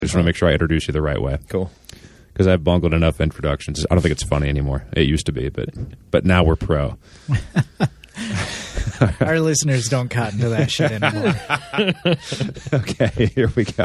I just want to make sure I introduce you the right way. Cool. Because I've bungled enough introductions. I don't think it's funny anymore. It used to be, but now we're pro. Our listeners don't cotton to that shit anymore. Okay, here we go.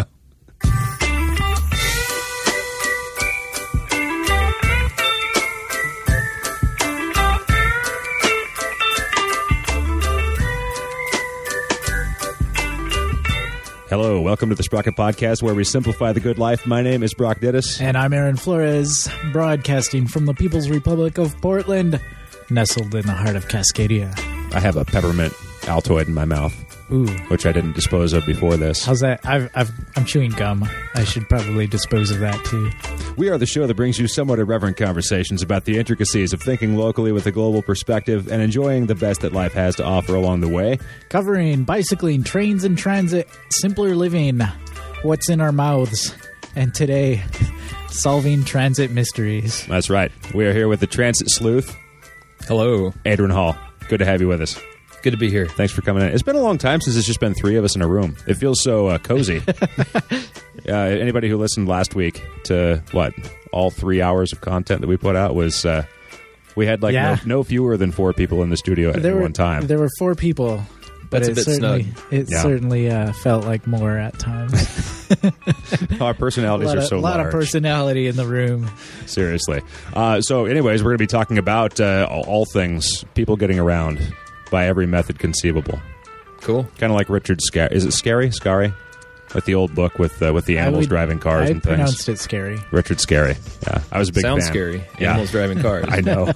Hello, welcome to the Sprocket Podcast, where we simplify the good life. My name is Brock Dittus. And I'm Aaron Flores, broadcasting from the People's Republic of Portland, nestled in the heart of Cascadia. I have a peppermint Altoid in my mouth, Ooh. which I didn't dispose of before this. How's that? I'm chewing gum. I should probably dispose of that, too. We are the show that brings you somewhat irreverent conversations about the intricacies of thinking locally with a global perspective and enjoying the best that life has to offer along the way. Covering bicycling, trains and transit, simpler living, what's in our mouths, and today, solving transit mysteries. That's right. We are here with the Transit Sleuth, Hello. Adrian Hall. Good to have you with us. Good to be here. Thanks for coming in. It's been a long time since it's just been three of us in a room. It feels so cozy. Anybody who listened last week to, all 3 hours of content that we put out was, we had no fewer than 4 people in the studio at one time. There were 4 people, but That's a bit snug. It certainly felt like more at times. Our personalities are so large. A lot of personality in the room. Seriously. So anyways, we're going to be talking about all things, people getting around by every method conceivable. Cool. Kind of like Richard Scarry. Is it Scary? Like the old book with the animals driving cars and things. I pronounced it Scary. Richard Scarry. Yeah, I was a big fan. Sounds scary. Animals driving cars. I know.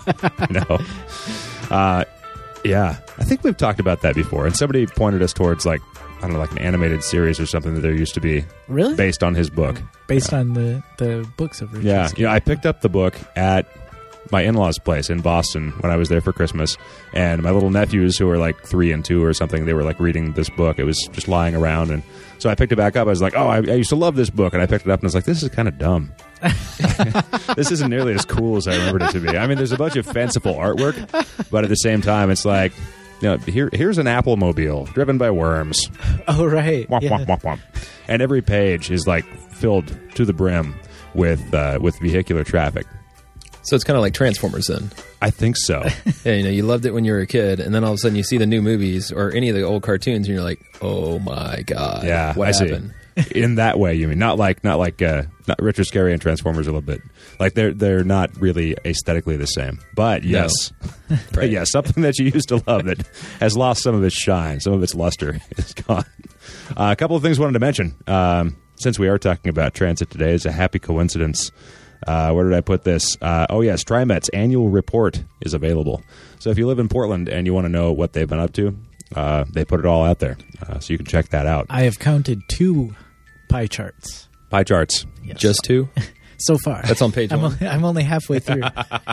Yeah, I think we've talked about that before. And somebody pointed us towards like an animated series or something that there used to be. Really? Based on his book. Based on the books of Richard Scarry. Yeah, I picked up the book at my in-laws' place in Boston when I was there for Christmas, and my little nephews, who were like 3 and 2 or something, they were like reading this book. It was just lying around, and so I picked it back up. I was like, I used to love this book, and I picked it up and I was like, this is kind of dumb. This isn't nearly as cool as I remembered it to be. I mean, there's a bunch of fanciful artwork, but at the same time, it's like, here's an Applemobile driven by worms. Oh, right. Womp, Yeah. womp, womp, womp. And every page is like filled to the brim with vehicular traffic. So it's kind of like Transformers then. I think so. Yeah, you loved it when you were a kid, and then all of a sudden you see the new movies or any of the old cartoons, and you're like, oh my God. Yeah, what happened? See. In that way, you mean? Not Richard Scarry and Transformers a little bit. Like they're not really aesthetically the same. But yes. No. Right. Yeah, something that you used to love that has lost some of its shine, some of its luster is gone. A couple of things I wanted to mention. Since we are talking about transit today, it's a happy coincidence. Where did I put this? Yes, TriMet's annual report is available. So if you live in Portland and you want to know what they've been up to, they put it all out there. So you can check that out. I have counted 2 pie charts. Pie charts. Yes. Just 2? So far. That's on page 1. I'm only halfway through.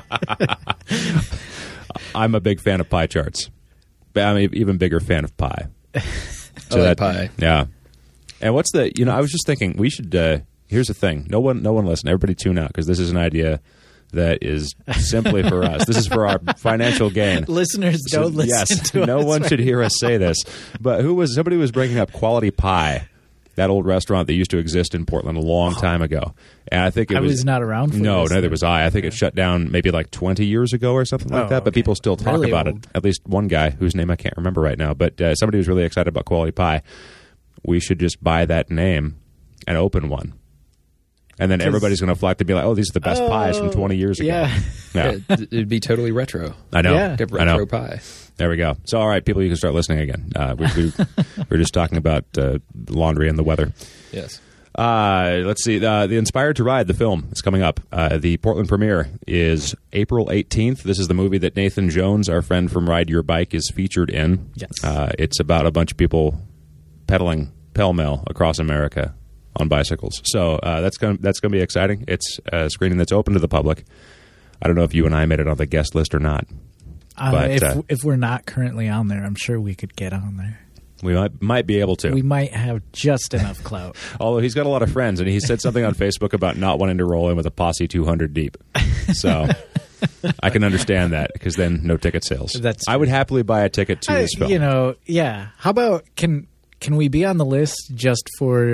I'm a big fan of pie charts. But I'm an even bigger fan of pie. So I like pie. Yeah. And what's I was just thinking, we should... here's the thing. No one listen. Everybody tune out, because this is an idea that is simply for us. This is for our financial gain. Listeners don't listen to us. No one should hear us say this. But somebody was bringing up Quality Pie, that old restaurant that used to exist in Portland a long time ago. And I think I was not around for No, this. neither was I. I think it shut down maybe like 20 years ago or something like that. But people still talk really about old. it. At least one guy whose name I can't remember right now. But somebody was really excited about Quality Pie. We should just buy that name and open one. And then everybody's going to flock to be like, oh, these are the best pies from 20 years ago. Yeah. Yeah. It'd be totally retro. I know. Yeah. Get I know. retro pie. There we go. So, all right, people, you can start listening again. We're just talking about laundry and the weather. Yes. Let's see. The Inspired to Ride, the film, is coming up. The Portland premiere is April 18th. This is the movie that Nathan Jones, our friend from Ride Your Bike, is featured in. Yes. It's about a bunch of people pedaling pell-mell across America on bicycles. So that's going to be exciting. It's a screening that's open to the public. I don't know if you and I made it on the guest list or not. But if we're not currently on there, I'm sure we could get on there. We might be able to. We might have just enough clout. Although he's got a lot of friends, and he said something on Facebook about not wanting to roll in with a posse 200 deep. So I can understand that, because then no ticket sales. That's I would happily buy a ticket to this film. Yeah. How about can we be on the list just for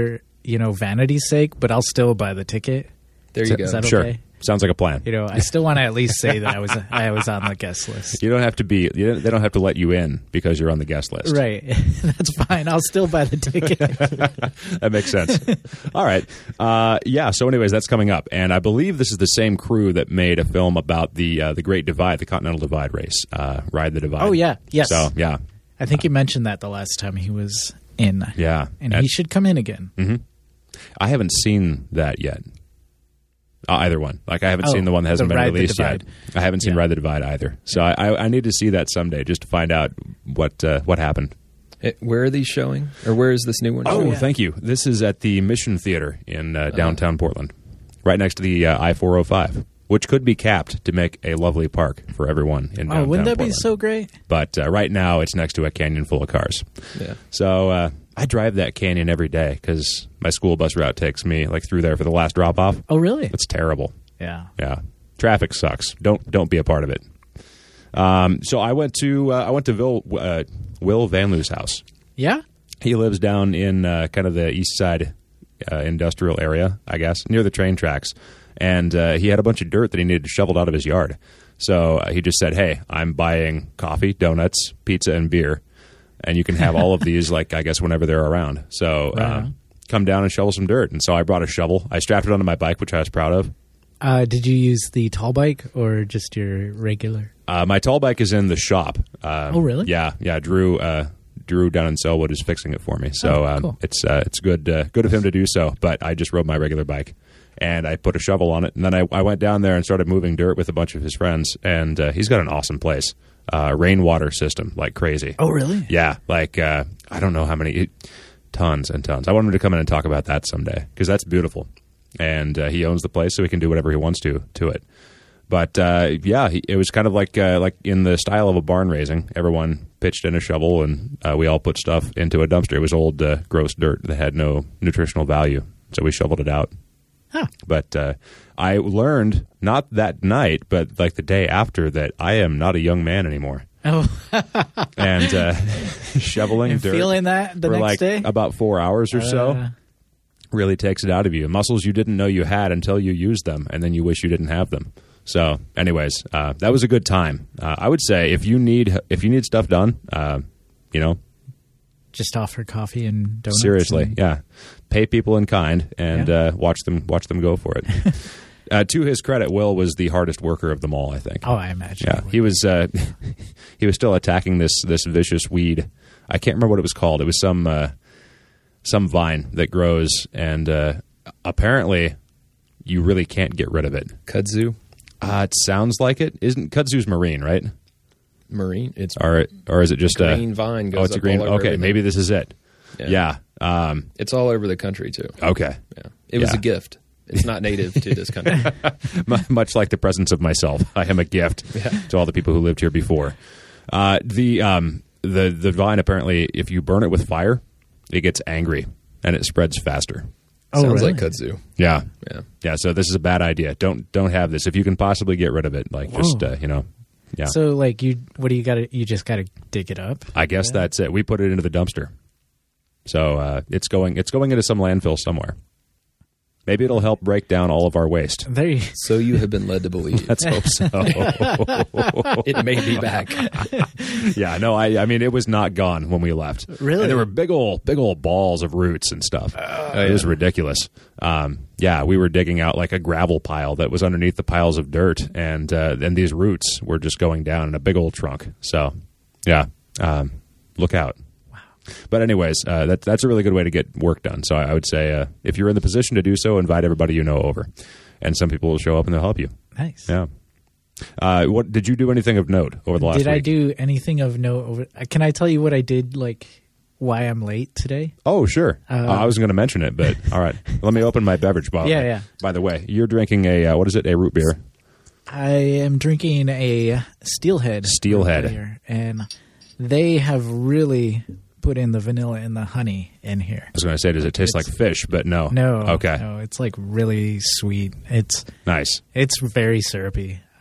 vanity's sake, but I'll still buy the ticket. There you go. Is that Sure. okay? Sounds like a plan. I still want to at least say that I was on the guest list. You don't have to be. They don't have to let you in because you're on the guest list. Right. That's fine. I'll still buy the ticket. That makes sense. All right. Yeah. So, anyways, that's coming up, and I believe this is the same crew that made a film about the Great Divide, the Continental Divide race, Ride the Divide. Oh, yeah. Yes. So, yeah. I think you mentioned that the last time he was in. Yeah. And he should come in again. I haven't seen that yet. Either one. Like, I haven't seen the one that hasn't the been Ride the released yet. Divide. I haven't seen Yeah. Ride the Divide either. So I need to see that someday just to find out what happened. Where are these showing? Or where is this new one showing? yeah. Thank you. This is at the Mission Theater in downtown Portland, right next to the I-405, which could be capped to make a lovely park for everyone in downtown Oh, wouldn't that Portland. be so great? But right now, it's next to a canyon full of cars. Yeah. So I drive that canyon every day because my school bus route takes me like through there for the last drop-off. Oh, really? It's terrible. Yeah. Yeah, traffic sucks. Don't be a part of it. So I went to Will Van Loo's house. Yeah? He lives down in kind of the east side industrial area, I guess, near the train tracks. And he had a bunch of dirt that he needed shoveled out of his yard. So he just said, "Hey, I'm buying coffee, donuts, pizza, and beer, and you can have all of these, like, I guess, whenever they're around. So come down and shovel some dirt." And so I brought a shovel. I strapped it onto my bike, which I was proud of. Did you use the tall bike or just your regular? My tall bike is in the shop. Oh, really? Yeah. Drew down in Selwood is fixing it for me. So cool. it's good of him to do so. But I just rode my regular bike, and I put a shovel on it. And then I went down there and started moving dirt with a bunch of his friends. And he's got an awesome place. Rainwater system, like crazy. Oh, really? Yeah, like I don't know how many, tons and tons. I want him to come in and talk about that someday because that's beautiful. And he owns the place, so he can do whatever he wants to it. But it was kind of like in the style of a barn raising. Everyone pitched in a shovel, and we all put stuff into a dumpster. It was old, gross dirt that had no nutritional value, so we shoveled it out. Huh. But I learned, not that night, but like the day after, that I am not a young man anymore. Oh, And shoveling and dirt feeling that the for next like day? about 4 hours or so really takes it out of you. Muscles you didn't know you had until you used them, and then you wish you didn't have them. So, anyways, that was a good time. I would say if you need stuff done, Just offer coffee and donuts. seriously, and- yeah, pay people in kind and watch them go for it. To his credit, Will was the hardest worker of them all, I think. Oh, I imagine. Yeah, he was still attacking this vicious weed. I can't remember what it was called. It was some vine that grows, and apparently you really can't get rid of it. Kudzu? It sounds like it. Isn't kudzu's marine, right? Marine? It's Or is it just green vine goes it's a up green. all over Okay, everything. maybe this is it. Yeah. Yeah. It's all over the country, too. Okay. Yeah. It was Yeah. a gift. It's not native to this country. Much like the presence of myself, I am a gift to all the people who lived here before. The vine, apparently, if you burn it with fire, it gets angry and it spreads faster. Oh, Sounds really? like kudzu. Yeah. Yeah. Yeah, so this is a bad idea. Don't have this. If you can possibly get rid of it, like just yeah. So, like, what do you got to, you just got to dig it up? I guess that's it. We put it into the dumpster. So it's going into some landfill somewhere. Maybe it'll help break down all of our waste. There you So you have been led to believe. Let's hope so. It may be back. Yeah, no, I mean, it was not gone when we left. Really? And there were big old balls of roots and stuff. It was ridiculous. Yeah, we were digging out like a gravel pile that was underneath the piles of dirt, and these roots were just going down in a big old trunk. So, yeah, look out. But anyways, that's a really good way to get work done. So I would say if you're in the position to do so, invite everybody you know over. And some people will show up and they'll help you. Nice. Yeah. What did you do anything of note over the last week? Did I do anything of note? Can I tell you what I did, like, why I'm late today? Oh, sure. I was going to mention it, but all right. Let me open my beverage bottle. Yeah. By the way, you're drinking a, what is it, a root beer? I am drinking a Steelhead. Steelhead. Beer, and they have really put in the vanilla and the honey in here. I was going to say, does it taste like fish? But no. No. Okay. No, it's like really sweet. It's Nice. very syrupy.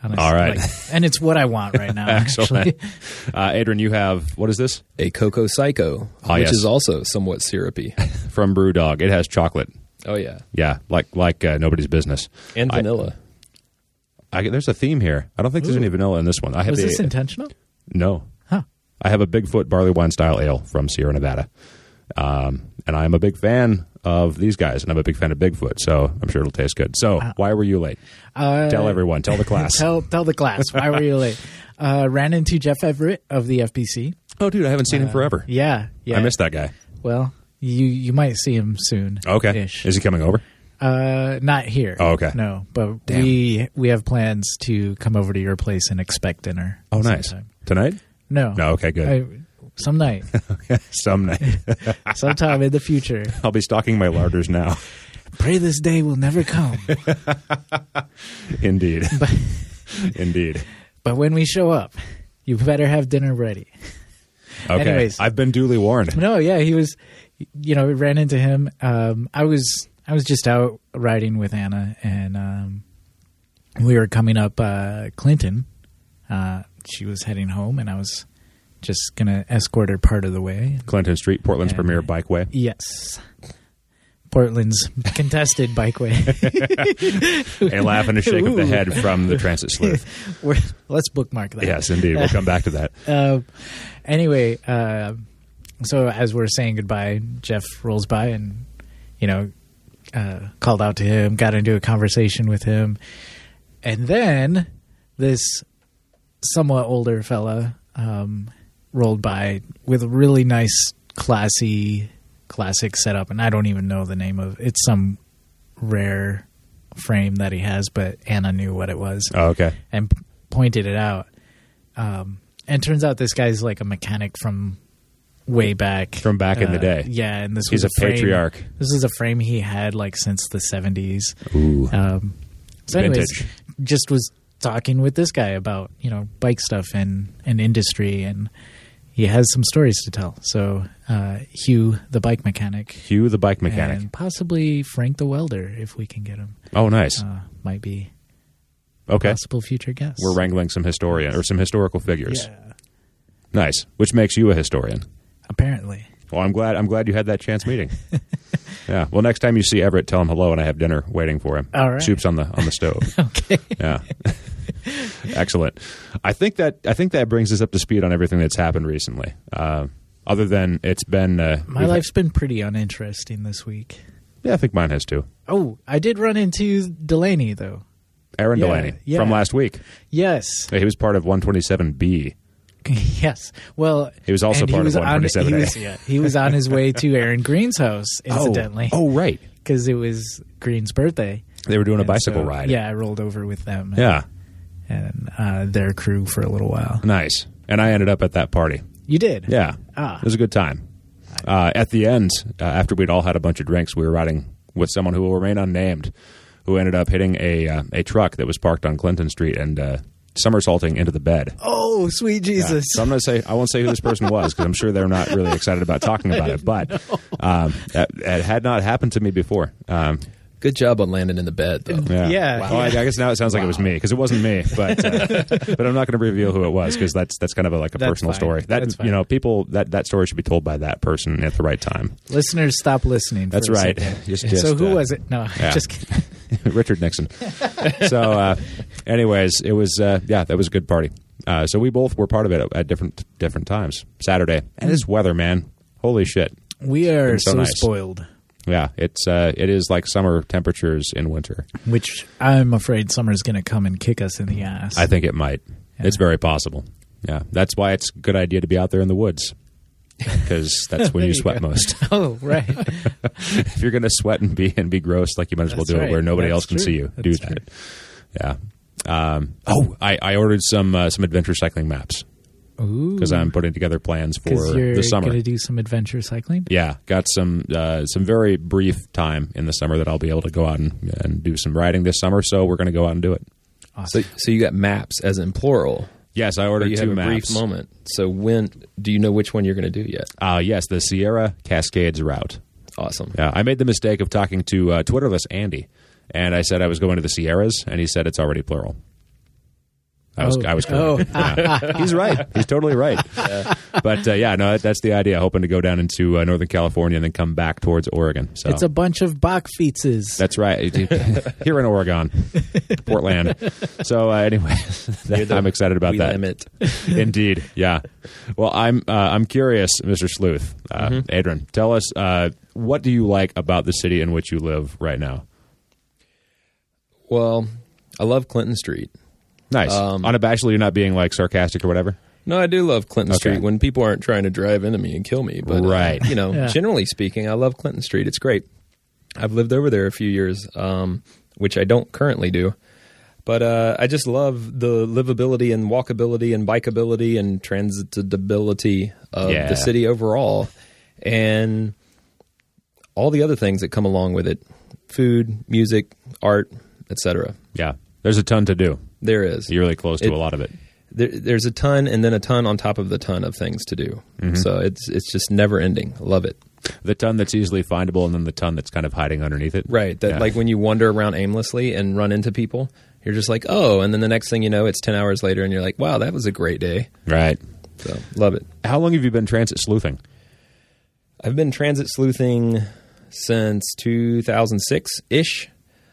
honestly. All right. And it's what I want right now, actually. Adrian, you have, what is this? A Cocoa Psycho, Oh, which yes. is also somewhat syrupy. From Brewdog. It has chocolate. Oh, yeah. Yeah, like nobody's business. And vanilla. There's a theme here. I don't think there's any vanilla in this one. I have Was this intentional? No. Huh. I have a Bigfoot barley wine style ale from Sierra Nevada. And I'm a big fan of these guys, and I'm a big fan of Bigfoot, so I'm sure it'll taste good. So, why were you late? Tell everyone. Tell the class. Tell the class. Why were you late? Ran into Jeff Everett of the FBC. Oh, dude, I haven't seen him forever. Yeah. I missed that guy. Well, you might see him soon. Okay. Ish. Is he coming over? Not here. Oh, okay. No, but Damn. we have plans to come over to your place and expect dinner. Oh, nice. sometime. Tonight? No. No, okay, good. Some night. Some night. Sometime in the future. I'll be stocking my larders now. Pray this day will never come. Indeed. Indeed. But when we show up, you better have dinner ready. Okay. Anyways. I've been duly warned. No, yeah, he was, we ran into him. I was just out riding with Anna, and we were coming up Clinton. She was heading home, and I was just going to escort her part of the way. Clinton Street, Portland's premier bikeway. Yes. Portland's contested bikeway. A laugh and a shake of the head from the transit sleuth. Let's bookmark that. Yes, indeed. We'll come back to that. Anyway, so as we're saying goodbye, Jeff rolls by and, called out to him, got into a conversation with him. And then this somewhat older fella rolled by with a really nice, classic setup. And I don't even know the name of it. It's some rare frame that he has, but Anna knew what it was. Oh, okay. And pointed it out. And turns out this guy's like a mechanic from way back. From back in the day. Yeah, and this He's was a frame, patriarch. This is a frame he had like since the 70s. Ooh. So anyways, Vintage. just was talking with this guy about, bike stuff and industry, and he has some stories to tell. So Hugh, the bike mechanic. Hugh, the bike mechanic. And possibly Frank the welder, if we can get him. Oh, nice. Might be Okay. possible future guest. We're wrangling some some historical figures. Yeah, Nice. Which makes you a historian. apparently. Well, I'm glad you had that chance meeting. Yeah. Well, next time you see Everett, tell him hello, and I have dinner waiting for him. All right. Soup's on the stove. Okay. Yeah. Excellent. I think that brings us up to speed on everything that's happened recently. Other than it's been My life's been pretty uninteresting this week. Yeah, I think mine has too. Oh, I did run into Delaney, though. Aaron Yeah, Delaney yeah. from last week. Yes. He was part of 127B. Yes. Well, He was also and part of on- 127A. He was on his way to Aaron Green's house, incidentally. Oh, right. Because it was Green's birthday. They were doing a And bicycle so, ride. Yeah, I rolled over with them. Yeah. And their crew for a little while. Nice. And I ended up at that party. You did? Yeah. Ah. It was a good time. At the end, after we'd all had a bunch of drinks, we were riding with someone who will remain unnamed, who ended up hitting a truck that was parked on Clinton Street and somersaulting into the bed. Oh, sweet Jesus. So I'm going to say, I won't say who this person was because I'm sure they're not really excited about talking about it, but it had not happened to me before. Good job on landing in the bed, though. Yeah. Well, I guess now it sounds like it was me because it wasn't me, but I'm not going to reveal who it was because that's kind of like a That's personal fine. story. That's fine. People that story should be told by that person at the right time. Listeners, stop listening. That's for a right. second. Just, so who was it? No, yeah. just kidding. Richard Nixon. So, anyways, it was that was a good party. So we both were part of it at different times. Saturday, and it's weather, man. Holy shit! We are so so nice. spoiled. Yeah, it is like summer temperatures in winter. Which I'm afraid summer's going to come and kick us in the ass. I think it might. Yeah. It's very possible. Yeah, that's why it's a good idea to be out there in the woods because that's when There you you sweat go. most. Oh, right. If you're going to sweat and be gross, like you might as well That's do right. it where nobody That's else can true. see you. Do That's that. Yeah. I ordered some adventure cycling maps Ooh. because I'm putting together plans for Because you're the summer. going to do some adventure cycling? Yeah, got some very brief time in the summer that I'll be able to go out and do some riding this summer. So we're going to go out and do it. Awesome. So you got maps as in plural. Yes, I But ordered you two have a maps. brief moment. So when do you know which one you're going to do yet? Yes, the Sierra Cascades route. Awesome. Yeah, I made the mistake of talking to Twitterless Andy, and I said I was going to the Sierras, and he said it's already plural. I was correct. Yeah. He's right. He's totally right. But no, that's the idea. Hoping to go down into Northern California and then come back towards Oregon. So It's a bunch of Bachfietzes. that's right. Here in Oregon, Portland. So anyway, I'm excited about we that. limit. Indeed, yeah. Well, I'm curious, Mr. Sleuth. Adrian, tell us what do you like about the city in which you live right now? Well, I love Clinton Street. Nice. Unabashedly, you're not being like sarcastic or whatever. No, I do love Clinton Okay. Street when people aren't trying to drive into me and kill me. But, Right. Yeah. generally speaking, I love Clinton Street. It's great. I've lived over there a few years, which I don't currently do. But I just love the livability and walkability and bikeability and transitability of Yeah. the city overall. And all the other things that come along with it. Food, music, art, etc. Yeah. There's a ton to do. There is. You're really close to a lot of it. There's a ton and then a ton on top of the ton of things to do. So it's just never ending. Love it. The ton that's easily findable and then the ton that's kind of hiding underneath it. Right. That Yeah. like when you wander around aimlessly and run into people, you're just like, oh, and then the next thing you know, it's 10 hours later and you're like, wow, that was a great day. Right. So love it. How long have you been transit sleuthing? I've been transit sleuthing since 2006-ish.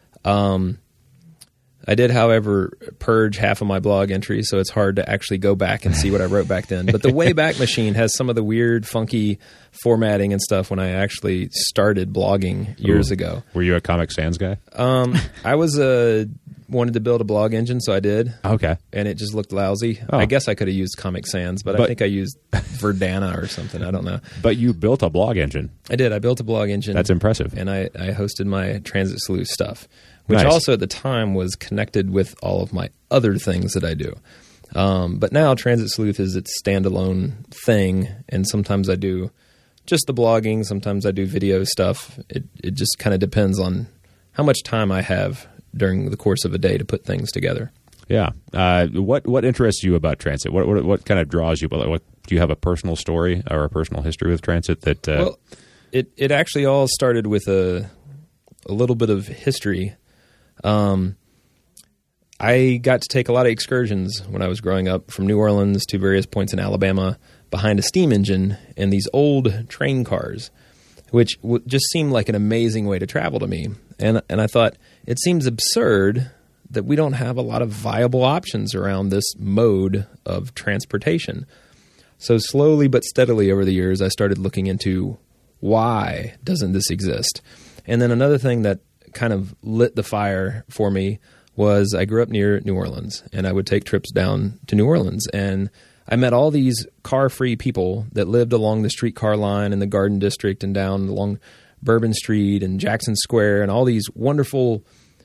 I did, however, purge half of my blog entries, so it's hard to actually go back and see what I wrote back then. But the Wayback Machine has some of the weird, funky formatting and stuff when I actually started blogging years ago. Were you a Comic Sans guy? I was wanted to build a blog engine, so I did. Okay. And it just looked lousy. Oh. I guess I could have used Comic Sans, but I think I used Verdana or something. I don't know. But you built a blog engine. I did. I built a blog engine. That's impressive. And I hosted my Transit Sleuth stuff, which Nice. also at the time was connected with all of my other things that I do. But now Transit Sleuth is its standalone thing, and sometimes I do just the blogging, sometimes I do video stuff. It just kind of depends on how much time I have during the course of a day to put things together. Yeah. What interests you about transit? What kind of draws you? What do you have a personal story or a personal history with transit that? Well, it actually all started with a little bit of history. I got to take a lot of excursions when I was growing up from New Orleans to various points in Alabama behind a steam engine and these old train cars, which just seemed like an amazing way to travel to me. And I thought, it seems absurd that we don't have a lot of viable options around this mode of transportation. So slowly but steadily over the years, I started looking into why doesn't this exist? And then another thing that kind of lit the fire for me was I grew up near New Orleans, and I would take trips down to New Orleans, and I met all these car-free people that lived along the streetcar line in the Garden District and down along Bourbon Street and Jackson Square and all these wonderful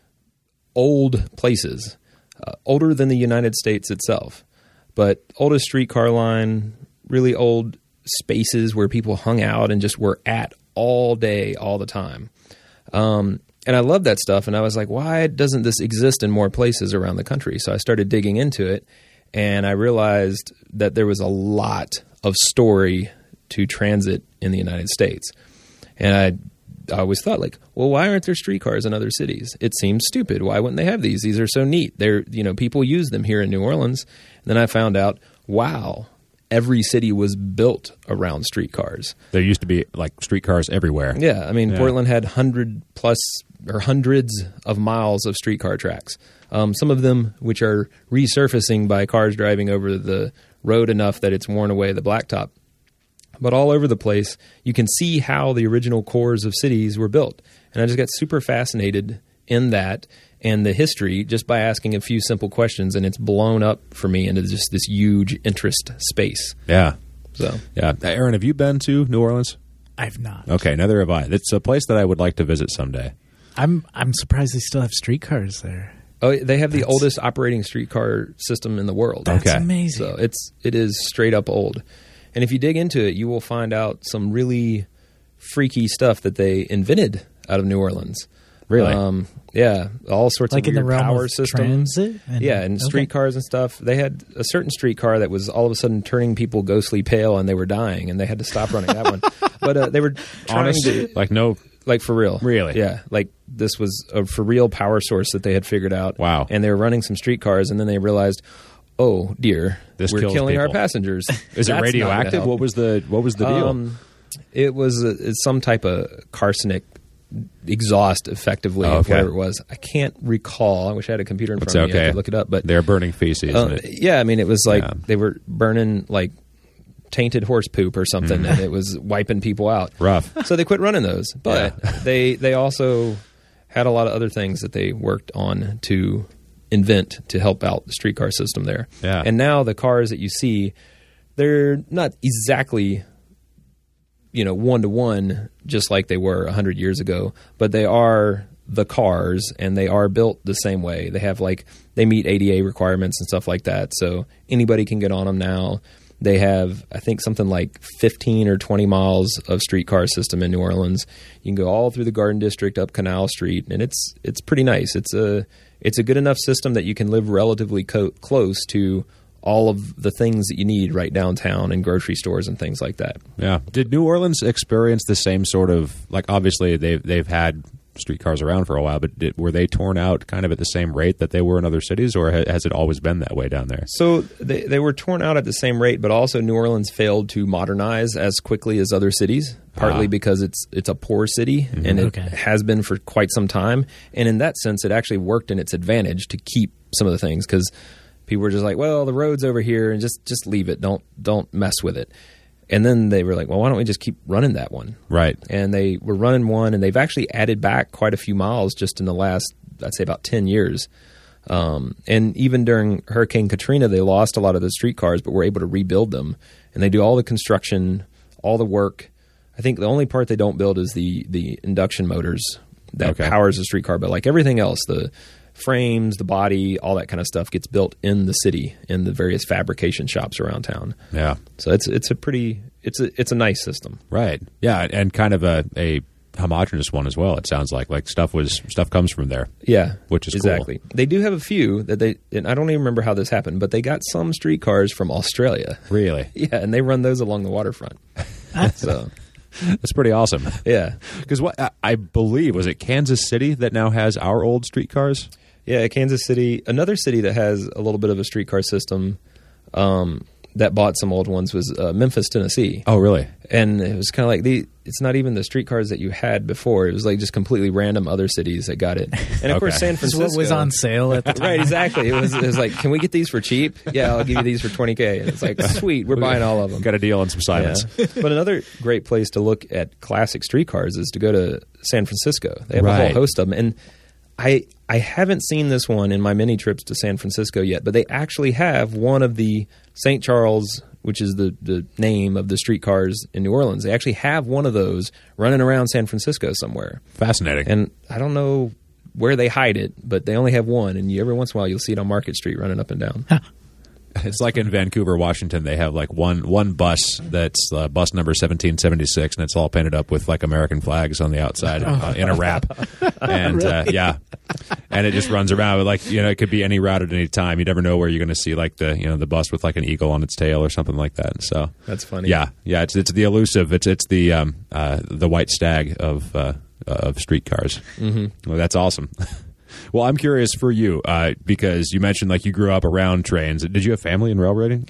old places, older than the United States itself, but oldest streetcar line, really old spaces where people hung out and just were at all day, all the time. And I love that stuff. And I was like, why doesn't this exist in more places around the country? So I started digging into it, and I realized that there was a lot of story to transit in the United States. And I always thought, like, well, why aren't there streetcars in other cities? It seems stupid. Why wouldn't they have these? These are so neat. People use them here in New Orleans. And then I found out, wow, every city was built around streetcars. there used to be like streetcars everywhere. Yeah, I mean, Yeah. Portland had hundreds of miles of streetcar tracks. Some of them which are resurfacing by cars driving over the road enough that it's worn away the blacktop. But all over the place, you can see how the original cores of cities were built. And I just got super fascinated in that and the history just by asking a few simple questions, and it's blown up for me into just this huge interest space. Yeah. So Yeah. Aaron, have you been to New Orleans? I've not. Okay, neither have I. It's a place that I would like to visit someday. I'm surprised they still have streetcars there. oh, they have the oldest operating streetcar system in the world. That's Okay. amazing. So it is straight up old. And if you dig into it, you will find out some really freaky stuff that they invented out of New Orleans. Really? Yeah, all sorts Like of in the weird realm power of systems. transit? And streetcars and stuff. They had a certain streetcar that was all of a sudden turning people ghostly pale, and they were dying, and they had to stop running that one. But they were trying Honest? to, Like no. like for real. Really? Yeah. Like this was a for real power source that they had figured out. Wow. And they were running some streetcars, and then they realized, oh dear, This we're kills killing our people. passengers. Is it That's not gonna radioactive? help. What was the deal? It was it's some type of arsenic exhaust, effectively, Oh, of okay. whatever it was. I can't recall. I wish I had a computer in front It's of me. I okay. could look it up. But They're burning feces. and it- yeah, I mean, it was like Yeah. they were burning like tainted horse poop or something, and it was wiping people out. Rough. So they quit running those. But they also had a lot of other things that they worked on to invent to help out the streetcar system there. Yeah. And now the cars that you see, they're not exactly, one-to-one just like they were 100 years ago, but they are the cars, and they are built the same way. They have they meet ADA requirements and stuff like that, so anybody can get on them now. They have, I think, something like 15 or 20 miles of streetcar system in New Orleans. You can go all through the Garden District up Canal Street, and it's pretty nice. It's a good enough system that you can live relatively close to all of the things that you need right downtown and grocery stores and things like that. Yeah. Did New Orleans experience the same sort of obviously they've had streetcars around for a while, but were they torn out kind of at the same rate that they were in other cities, or has it always been that way down there? So they were torn out at the same rate, but also New Orleans failed to modernize as quickly as other cities, partly because it's a poor city, and it has been for quite some time. And in that sense, it actually worked in its advantage to keep some of the things, because people were just like, well, the road's over here, and just leave it. Don't mess with it. And then they were like, well, why don't we just keep running that one? Right. And they were running one, and they've actually added back quite a few miles just in the last, I'd say, about 10 years. And even during Hurricane Katrina, they lost a lot of the streetcars, but were able to rebuild them. And they do all the construction, all the work. I think the only part they don't build is the induction motors that powers the streetcar. But like everything else, the frames, the body, all that kind of stuff gets built in the city in the various fabrication shops around town. Yeah. So it's a nice system. Right. Yeah, and kind of a homogenous one as well. It sounds like stuff comes from there. Yeah, which is exactly. cool. They do have a few that and I don't even remember how this happened, but they got some streetcars from Australia. Really? Yeah, and they run those along the waterfront. So that's pretty awesome. Yeah, because what I believe was it Kansas City that now has our old streetcars. Yeah, Kansas City. Another city that has a little bit of a streetcar system that bought some old ones was Memphis, Tennessee. Oh, really? And it was kind of like it's not even the streetcars that you had before. It was like just completely random other cities that got it. And of course, San Francisco. What was on sale at the time. Right, exactly. It was like, can we get these for cheap? Yeah, I'll give you these for $20,000. And it's like, sweet, we're buying all of them. Got a deal on some Simons. Yeah. But another great place to look at classic streetcars is to go to San Francisco. They have a whole host of them. And I haven't seen this one in my many trips to San Francisco yet, but they actually have one of the St. Charles, which is the name of the streetcars in New Orleans. They actually have one of those running around San Francisco somewhere. Fascinating. And I don't know where they hide it, but they only have one, and every once in a while you'll see it on Market Street running up and down. It's like in Vancouver, Washington, they have like one bus that's bus number 1776, and it's all painted up with like American flags on the outside in a wrap. And and it just runs around. Like, it could be any route at any time. You never know where you're going to see like the bus with like an eagle on its tail or something like that. And so that's funny. Yeah. It's the elusive. It's the white stag of streetcars. Mm-hmm. Well, that's awesome. Well, I'm curious for you because you mentioned like you grew up around trains. Did you have family in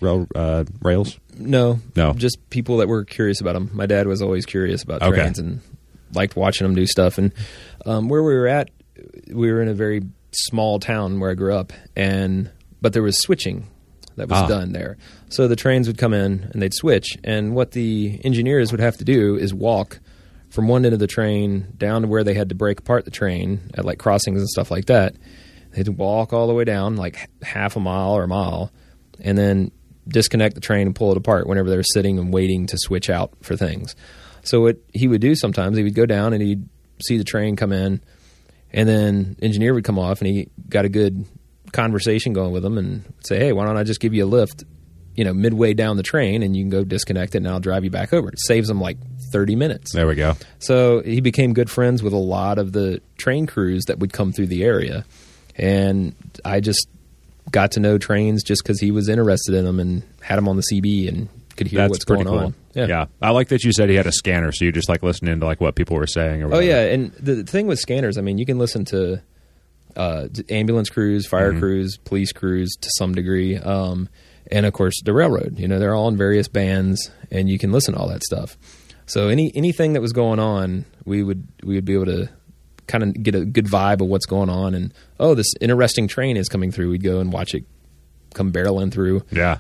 rails? No, no, just people that were curious about them. My dad was always curious about trains and liked watching them do stuff. And where we were at, we were in a very small town where I grew up, but there was switching that was done there. So the trains would come in and they'd switch, and what the engineers would have to do is walk from one end of the train down to where they had to break apart the train at like crossings and stuff like that. They'd walk all the way down like half a mile or a mile and then disconnect the train and pull it apart whenever they were sitting and waiting to switch out for things. So what he would do sometimes, he would go down and he'd see the train come in, and then engineer would come off and he got a good conversation going with them and say, hey, why don't I just give you a lift, midway down the train, and you can go disconnect it and I'll drive you back over. It saves them like 30 minutes. There we go. So he became good friends with a lot of the train crews that would come through the area. And I just got to know trains just because he was interested in them and had them on the CB and could hear what's going on. Yeah. I like that you said he had a scanner, so you just like listening to like what people were saying. Or whatever. Oh, yeah. And the thing with scanners, I mean, you can listen to ambulance crews, fire crews, police crews to some degree, and of course the railroad. They're all in various bands, and you can listen to all that stuff. So anything that was going on, we would be able to kind of get a good vibe of what's going on. And this interesting train is coming through. We'd go and watch it come barreling through. Yeah.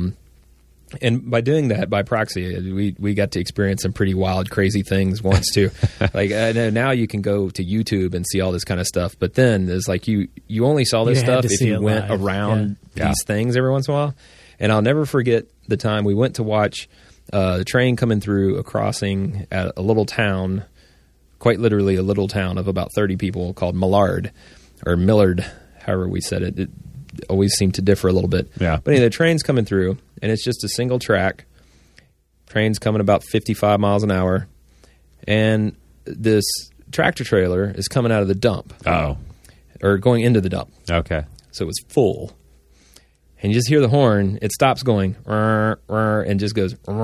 And by doing that, by proxy, we got to experience some pretty wild, crazy things once too. Like I know now you can go to YouTube and see all this kind of stuff, but then it's like you only saw this stuff if you went around these things every once in a while. And I'll never forget the time we went to watch the train coming through a crossing at a little town, quite literally a little town of about 30 people called Millard, however we said it. It always seemed to differ a little bit. Yeah. But anyway, the train's coming through, and it's just a single track. Train's coming about 55 miles an hour, and this tractor trailer is coming out of the dump. Oh. Or going into the dump. Okay. So it was full. And you just hear the horn. It stops going, and just goes. Just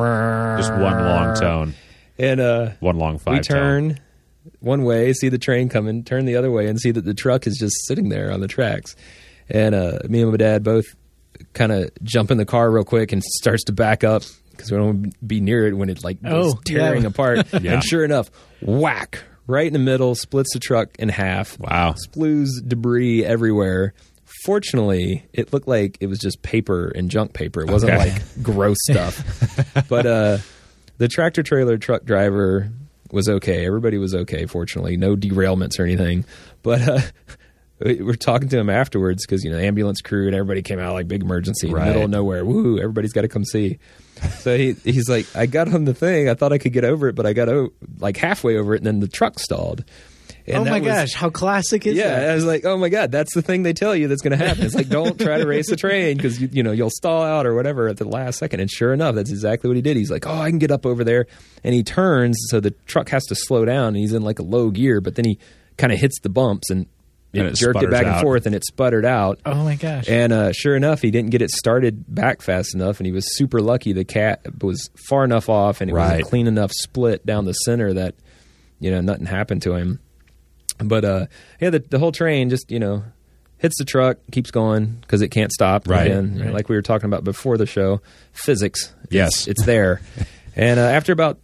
one long tone. And one long five we turn one way, see the train coming, turn the other way, and see that the truck is just sitting there on the tracks. And me and my dad both kind of jump in the car real quick and starts to back up because we don't want to be near it when it goes tearing apart. Yeah. And sure enough, whack, right in the middle, splits the truck in half. Wow. Splues debris everywhere. Fortunately, it looked like it was just paper and junk paper. It wasn't like gross stuff. But the tractor trailer truck driver was okay. Everybody was okay, fortunately. No derailments or anything. But we're talking to him afterwards because, ambulance crew and everybody came out like big emergency in the middle of nowhere. Woo, everybody's got to come see. So he's like, I got on the thing. I thought I could get over it, but I got like halfway over it, and then the truck stalled. And oh my gosh, how classic is that? Yeah, I was like, oh my God, that's the thing they tell you that's going to happen. It's like, don't try to race the train because you'll stall out or whatever at the last second. And sure enough, that's exactly what he did. He's like, I can get up over there. And he turns, so the truck has to slow down, and he's in like a low gear, but then he kind of hits the bumps and it jerked it back and forth, and it sputtered out. Oh my gosh. And sure enough, he didn't get it started back fast enough, and he was super lucky. The cat was far enough off, and it was a clean enough split down the center that nothing happened to him. But the whole train just hits the truck, keeps going because it can't stop. Again, like we were talking about before the show, physics. Yes, it's there. And after about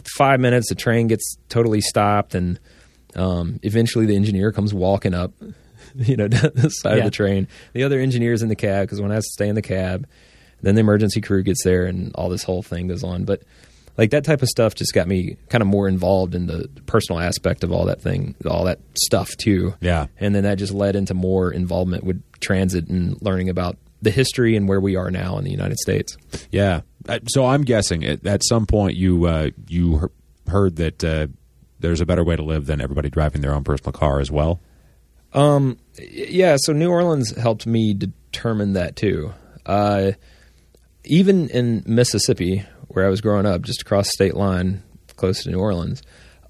5 minutes, the train gets totally stopped, and eventually the engineer comes walking up, down the side of the train. The other engineer's in the cab because one has to stay in the cab. Then the emergency crew gets there, and all this whole thing goes on. But like that type of stuff just got me kind of more involved in the personal aspect of all that stuff too. Yeah. And then that just led into more involvement with transit and learning about the history and where we are now in the United States. Yeah. So I'm guessing at some point you heard that there's a better way to live than everybody driving their own personal car as well. Yeah. So New Orleans helped me determine that too. Even in Mississippi, where I was growing up, just across the state line, close to New Orleans,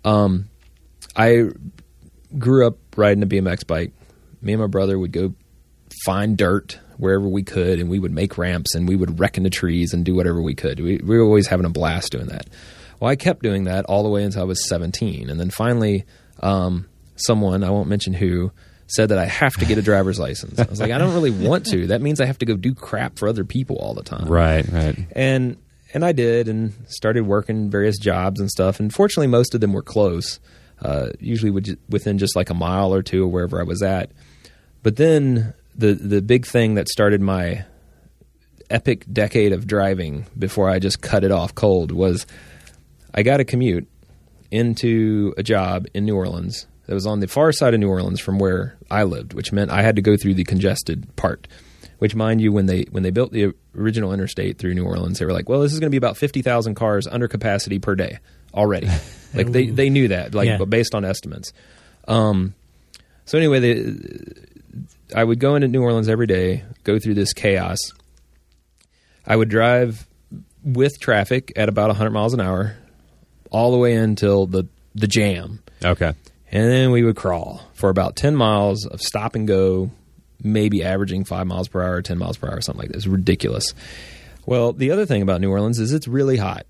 I grew up riding a BMX bike. Me and my brother would go find dirt wherever we could, and we would make ramps, and we would wreck into trees and do whatever we could. We were always having a blast doing that. Well, I kept doing that all the way until I was 17. And then finally, someone, I won't mention who, said that I have to get a driver's license. I was like, I don't really want to. That means I have to go do crap for other people all the time. Right. And I did, and started working various jobs and stuff. And fortunately, most of them were close, usually within just like a mile or two of wherever I was at. But then the big thing that started my epic decade of driving before I just cut it off cold was I got a commute into a job in New Orleans that was on the far side of New Orleans from where I lived, which meant I had to go through the congested part. Which, mind you, when they built the original interstate through New Orleans, they were like, well, this is going to be about 50,000 cars under capacity per day already. Like they knew that, but based on estimates. So anyway, I would go into New Orleans every day, go through this chaos. I would drive with traffic at about 100 miles an hour all the way until the jam. Okay. And then we would crawl for about 10 miles of stop and go, maybe averaging 5 miles per hour, 10 miles per hour, something like that. It's ridiculous. Well, the other thing about New Orleans is it's really hot.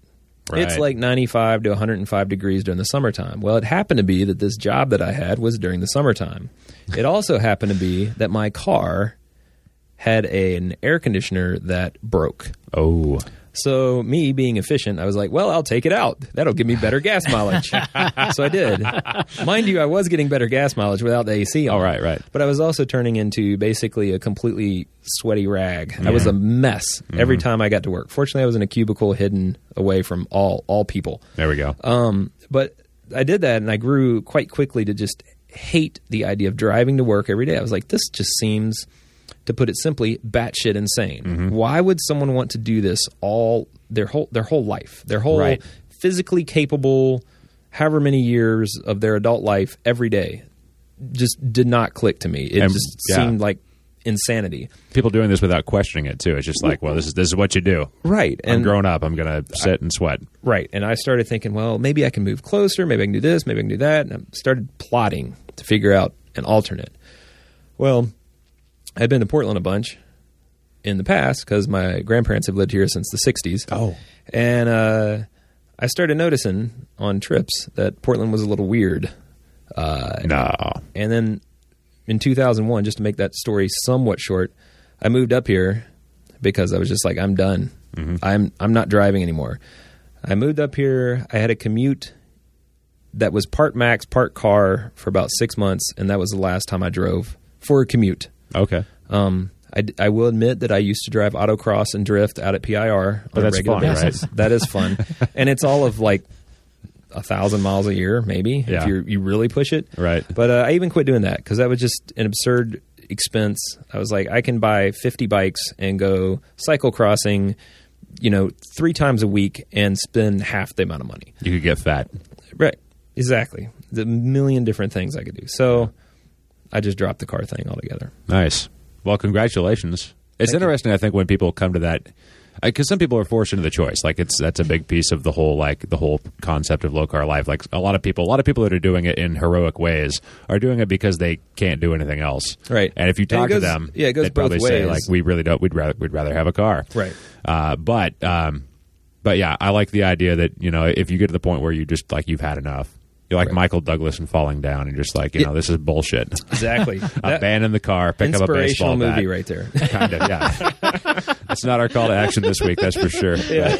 Right. It's like 95 to 105 degrees during the summertime. Well, it happened to be that this job that I had was during the summertime. It also happened to be that my car had an air conditioner that broke. Oh. So me being efficient, I was like, well, I'll take it out. That'll give me better gas mileage. So I did. Mind you, I was getting better gas mileage without the AC on. Oh, right. But I was also turning into basically a completely sweaty rag. I was a mess every time I got to work. Fortunately, I was in a cubicle hidden away from all people. There we go. But I did that, and I grew quite quickly to just hate the idea of driving to work every day. I was like, this just seems, to put it simply, batshit insane. Why would someone want to do this all their whole life, their whole Right. physically capable, however many years of their adult life every day? Just did not click to me. It And- just yeah. seemed like insanity. People doing this without questioning it too. It's just like, well, this is what you do. Right. I'm grown up. I'm going to sit and sweat. Right. And I started thinking, well, maybe I can move closer. Maybe I can do this. Maybe I can do that. And I started plotting to figure out an alternate. Well, I'd been to Portland a bunch in the past because my grandparents have lived here since the 60s. Oh. And I started noticing on trips that Portland was a little weird. No. And then in 2001, just to make that story somewhat short, I moved up here because I was just like, I'm done. I'm not driving anymore. I moved up here. I had a commute that was part max, part car for about 6 months, and that was the last time I drove for a commute. Okay. I will admit that I used to drive autocross and drift out at PIR on a that's regular fun, basis. right? That is fun. And it's all of like 1,000 miles a year, maybe, Yeah. if you really push it. Right. But I even quit doing that because that was just an absurd expense. I was like, I can buy 50 bikes and go cycle crossing, 3 times a week and spend half the amount of money. You could get fat. Right. Exactly. The million different things I could do. So I just dropped the car thing altogether. Nice. Well, congratulations. It's interesting, I think, when people come to that, because some people are forced into the choice. Like that's a big piece of the whole concept of low car life. Like a lot of people that are doing it in heroic ways are doing it because they can't do anything else. Right. And if you talk to them, it goes they'd probably both say ways. like, we really don't. We'd rather have a car. Right. But yeah, I like the idea that if you get to the point where you just like you've had enough. You're like Right. Michael Douglas and Falling Down, and just like this is bullshit. Exactly. Abandon the car, pick up a baseball inspirational bat. movie right there. Kind of, yeah. That's not our call to action this week, that's for sure. Yeah.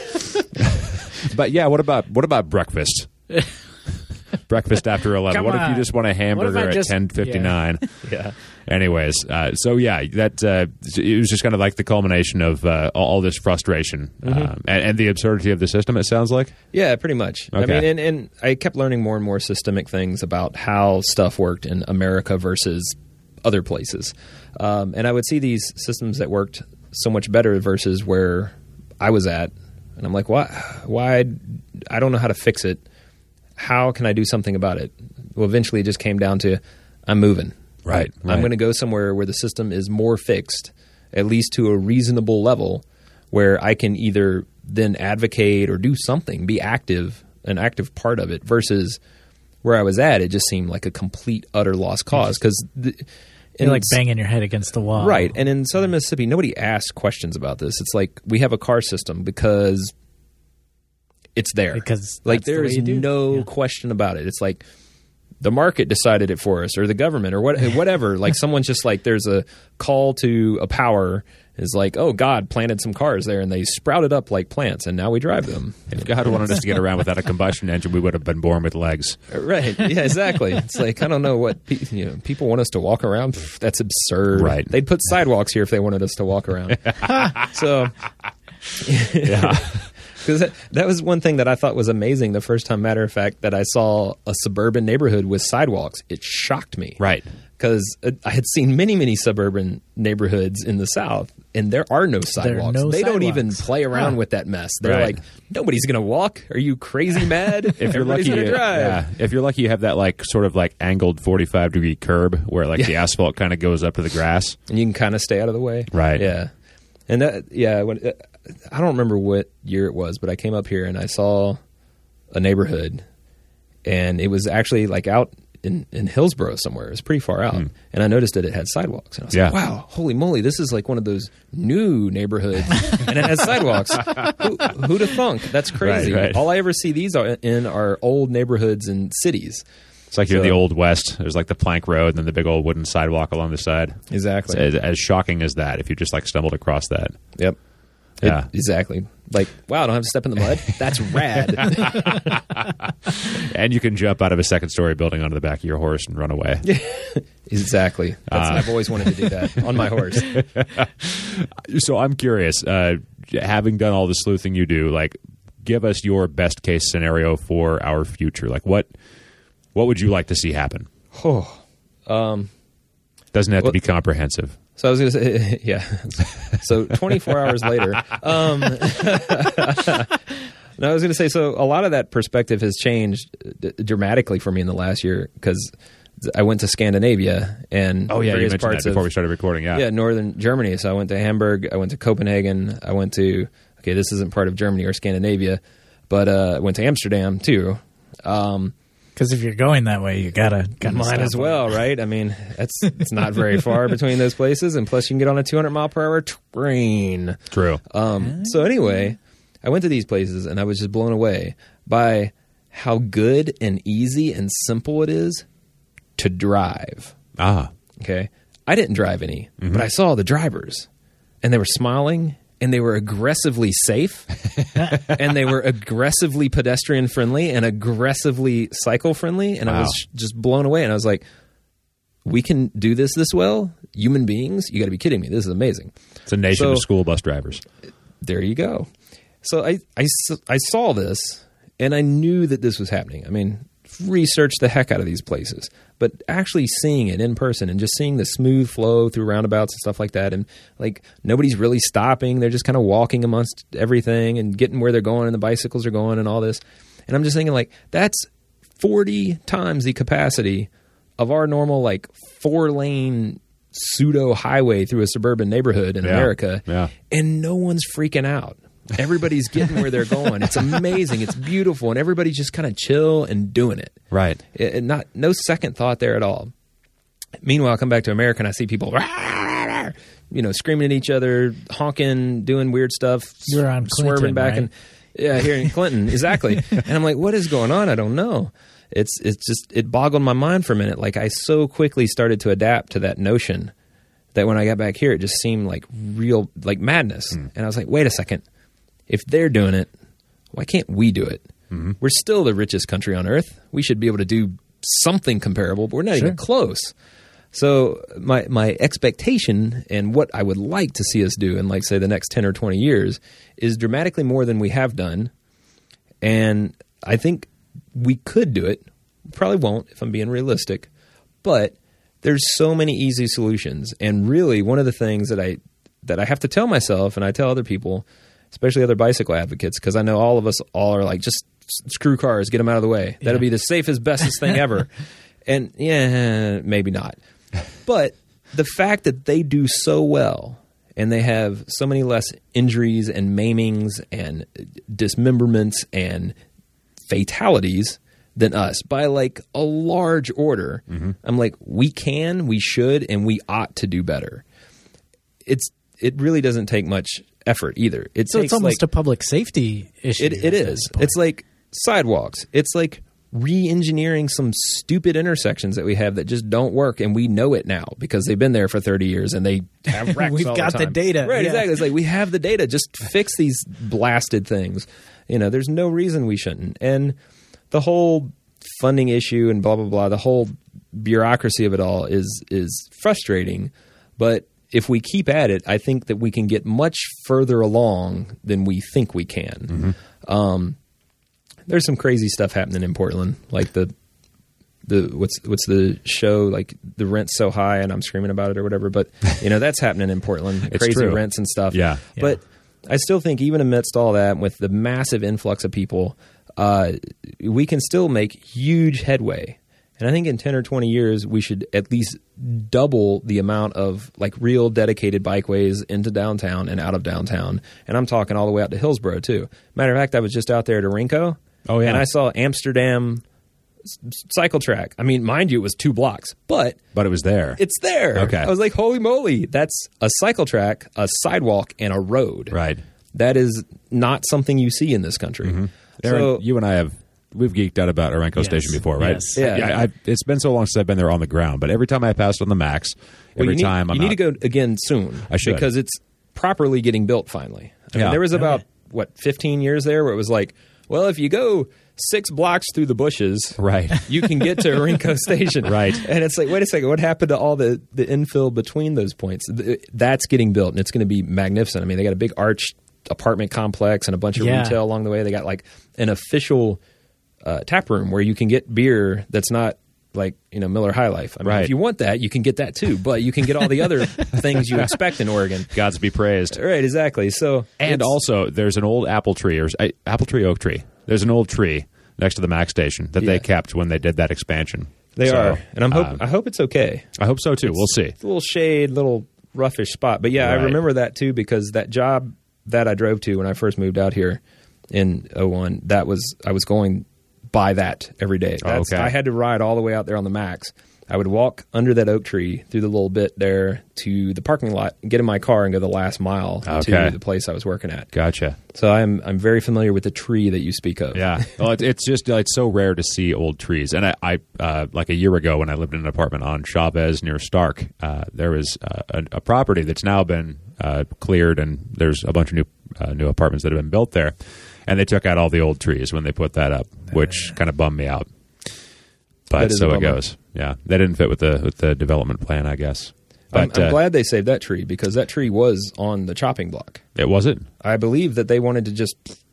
But yeah, what about breakfast? Breakfast after 11. Come What if you on. just want a hamburger What if I at just- 10:59? Yeah. Anyways, so yeah, that it was just kind of like the culmination of all this frustration and the absurdity of the system. It sounds like. Yeah, pretty much. Okay. I mean, and I kept learning more and more systemic things about how stuff worked in America versus other places. And I would see these systems that worked so much better versus where I was at. And I'm like, why? I don't know how to fix it. How can I do something about it? Well, eventually it just came down to I'm moving. Right. I'm going to go somewhere where the system is more fixed, at least to a reasonable level, where I can either then advocate or do something, be active, an active part of it, versus where I was at, it just seemed like a complete, utter lost cause. Because You're like banging your head against the wall. Right. And in southern Mississippi, nobody asks questions about this. It's like we have a car system because it's there. Because like that's the there way is you do. no Yeah. question about it. It's like the market decided it for us, or the government, or whatever. Like someone's just like, there's a call to a power. Is like, oh, God planted some cars there, and they sprouted up like plants, and now we drive them. If God wanted us to get around without a combustion engine, we would have been born with legs. Right? Yeah, exactly. It's like I don't know what people want us to walk around. Pff, that's absurd. Right. They'd put sidewalks here if they wanted us to walk around. So. Yeah. Because that was one thing that I thought was amazing the first time, matter of fact, that I saw a suburban neighborhood with sidewalks. It shocked me. Right. Because I had seen many, many suburban neighborhoods in the South, and there are no sidewalks. no They don't even sidewalks. play around with that mess. They're Right. like, nobody's going to walk. Are you crazy mad? If you're Everybody's lucky, gonna drive. yeah. If you're lucky, you have that like sort of like angled 45-degree curb where like the asphalt kind of goes up to the grass. And you can kind of stay out of the way. Right. Yeah. And when I don't remember what year it was, but I came up here and I saw a neighborhood, and it was actually like out in Hillsborough somewhere. It was pretty far out. And I noticed that it had sidewalks. And I was like, wow, holy moly, this is like one of those new neighborhoods. And it has sidewalks. Who'd have thunk? That's crazy. Right. All I ever see these are old neighborhoods and cities. It's like you're in the Old West. There's like the plank road and then the big old wooden sidewalk along the side. Exactly. It's as shocking as that if you just like stumbled across that. Yep. Yeah. Exactly. Like, wow, I don't have to step in the mud. That's rad. And you can jump out of a second-story building onto the back of your horse and run away. Exactly. I've always wanted to do that on my horse. So I'm curious, having done all the sleuthing you do, like, give us your best-case scenario for our future. Like, what would you like to see happen? Doesn't have to be comprehensive. So I was going to say, yeah. So 24 hours later. No, I was going to say, so a lot of that perspective has changed dramatically for me in the last year because I went to Scandinavia and you mentioned parts that before we started recording. Yeah, northern Germany. So I went to Hamburg, I went to Copenhagen, I went to, okay, this isn't part of Germany or Scandinavia, but I went to Amsterdam too. Because if you're going that way, you gotta might as well, right? I mean, it's not very far between those places, and plus you can get on a 200-mile-per-hour train. True. So anyway, I went to these places, and I was just blown away by how good and easy and simple it is to drive. Okay, I didn't drive any, but I saw the drivers, and they were smiling. And they were aggressively safe, and they were aggressively pedestrian friendly and aggressively cycle friendly. And I was just blown away. And I was like, we can do this well? Human beings? You got to be kidding me. This is amazing. It's a nation of school bus drivers. There you go. So I saw this, and I knew that this was happening. I mean, researched the heck out of these places, but actually seeing it in person and just seeing the smooth flow through roundabouts and stuff like that, and like nobody's really stopping, they're just kind of walking amongst everything and getting where they're going, and the bicycles are going and all this. And I'm just thinking, like, that's 40 times the capacity of our normal like 4-lane pseudo highway through a suburban neighborhood in America, and no one's freaking out. Everybody's getting where they're going. It's amazing. It's beautiful. And everybody's just kind of chill and doing it. Right. No second thought there at all. Meanwhile, I come back to America and I see people, screaming at each other, honking, doing weird stuff, You're on swerving Clinton, back. right? And here in Clinton. Exactly. And I'm like, what is going on? I don't know. It's just, it boggled my mind for a minute. Like, I so quickly started to adapt to that notion that when I got back here, it just seemed like real, like madness. And I was like, wait a second. If they're doing it, why can't we do it? We're still the richest country on earth. We should be able to do something comparable, but we're not even close. So my expectation and what I would like to see us do in, like, say, the next 10 or 20 years is dramatically more than we have done. And I think we could do it. Probably won't, if I'm being realistic. But there's so many easy solutions. And really, one of the things that I have to tell myself, and I tell other people, especially other bicycle advocates, because I know all of us all are like, just screw cars, get them out of the way. That'll be the safest, bestest thing ever. And yeah, maybe not. But the fact that they do so well and they have so many less injuries and maimings and dismemberments and fatalities than us by like a large order, I'm like, we should, and we ought to do better. It really doesn't take much effort either. It's almost a public safety issue. It is. It's like sidewalks. It's like re-engineering some stupid intersections that we have that just don't work, and we know it now because they've been there for 30 years and they have wrecks We've all got the the time. data. Right, Yeah. exactly. It's like, we have the data. Just fix these blasted things. There's no reason we shouldn't. And the whole funding issue and blah, blah, blah, the whole bureaucracy of it all is frustrating, but if we keep at it, I think that we can get much further along than we think we can. There's some crazy stuff happening in Portland, like the what's the show, like the rent's so high and I'm screaming about it or whatever. But that's happening in Portland, crazy true. rents and stuff. Yeah. But I still think even amidst all that, with the massive influx of people, we can still make huge headway. And I think in 10 or 20 years, we should at least double the amount of like real dedicated bikeways into downtown and out of downtown. And I'm talking all the way out to Hillsborough too. Matter of fact, I was just out there at Orinco. Oh, yeah. And I saw Amsterdam cycle track. I mean, mind you, it was 2 blocks, but it was there. it's there. Okay. I was like, holy moly, that's a cycle track, a sidewalk, and a road. Right. That is not something you see in this country. Aaron, So you and I we've geeked out about Orenco Yes. Station before, right? Yes. Yeah. It's been so long since I've been there on the ground, but every time I passed on the Max, well, every time you need to go again soon. I should. because it's properly getting built finally. I mean, Yeah. there was about 15 years there where it was like, well, if you go 6 blocks through the bushes, Right. you can get to Orenco Station. Right. And it's like, wait a second, what happened to all the infill between those points? That's getting built, and it's going to be magnificent. I mean, they got a big arched apartment complex and a bunch of Yeah. retail along the way. They got like an official tap room where you can get beer that's not like, Miller High Life. I mean, Right. if you want that, you can get that too, but you can get all the other things you expect in Oregon. Gods be praised. Right, exactly. So, And also, there's an old apple tree, oak tree. There's an old tree next to the Max station that they Yeah. kept when they did that expansion. they So, are, and I hope it's okay. I hope so too. We'll see. It's a little shade, little roughish spot, but yeah, Right. I remember that too because that job that I drove to when I first moved out here in 01, I was going by that every day. Okay. I had to ride all the way out there on the Max. I would walk under that oak tree through the little bit there to the parking lot, get in my car, and go the last mile Okay. to the place I was working at. Gotcha. So I'm very familiar with the tree that you speak of. Yeah. Well, it's just it's so rare to see old trees. And I like a year ago when I lived in an apartment on Chavez near Stark, there was a property that's now been cleared, and there's a bunch of new apartments that have been built there. And they took out all the old trees when they put that up, which kind of bummed me out. But That is so a it bummer. goes. Yeah, they didn't fit with the development plan, I guess. I'm But glad they saved that tree because that tree was on the chopping block. it wasn't. I believe that they wanted to just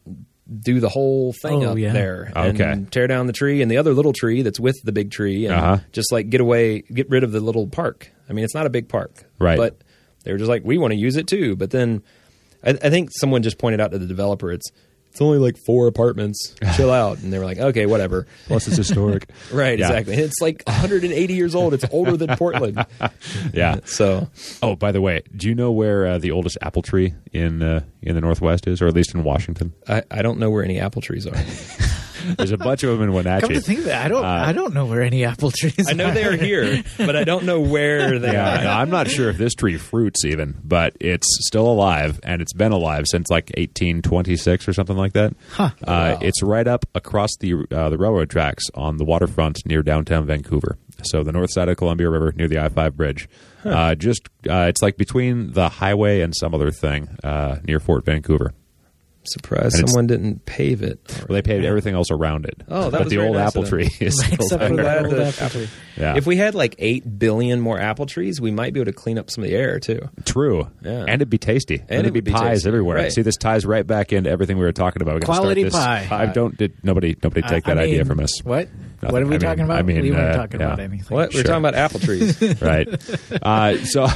do the whole thing Oh, up yeah. there Okay. and tear down the tree and the other little tree that's with the big tree and just like get rid of the little park. I mean, it's not a big park, Right. But they were just like, we want to use it too. But then I think someone just pointed out to the developer, it's only like 4 apartments. Chill out. And they were like, okay, whatever. Plus, it's historic. Right, Yeah. exactly. And it's like 180 years old. It's older than Portland. Yeah. So Oh, by the way, do you know where the oldest apple tree in the Northwest is, or at least in Washington? I don't know where any apple trees are. There's a bunch of them in Come to Wenatchee. think of that, I don't know where any apple trees. I know they are here, but I don't know where they Yeah, are. no, I'm not sure if this tree fruits even, but it's still alive, and it's been alive since like 1826 or something like that. Huh. It's right up across the railroad tracks on the waterfront near downtown Vancouver. So the north side of Columbia River near the I-5 bridge. It's like between the highway and some other thing near Fort Vancouver. Surprised And it's- someone didn't pave it. Well, they paved everything else around it. Oh, that but was the very old nice apple of them. tree is still Except for there. that Glad old that- apple tree. Yeah. If we had like 8 billion more apple trees, we might be able to clean up some of the air too. True. Yeah. And it'd be tasty. And it'd it be would be pies tasty. everywhere. Right. See, this ties right back into everything we were talking about. We gotta Quality start this. pie. Nobody take that I idea mean, from us. What? Nothing. What are we I mean- talking about? I mean, we weren't uh, talking yeah. about anything. What? We're Sure. talking about apple trees. Right. So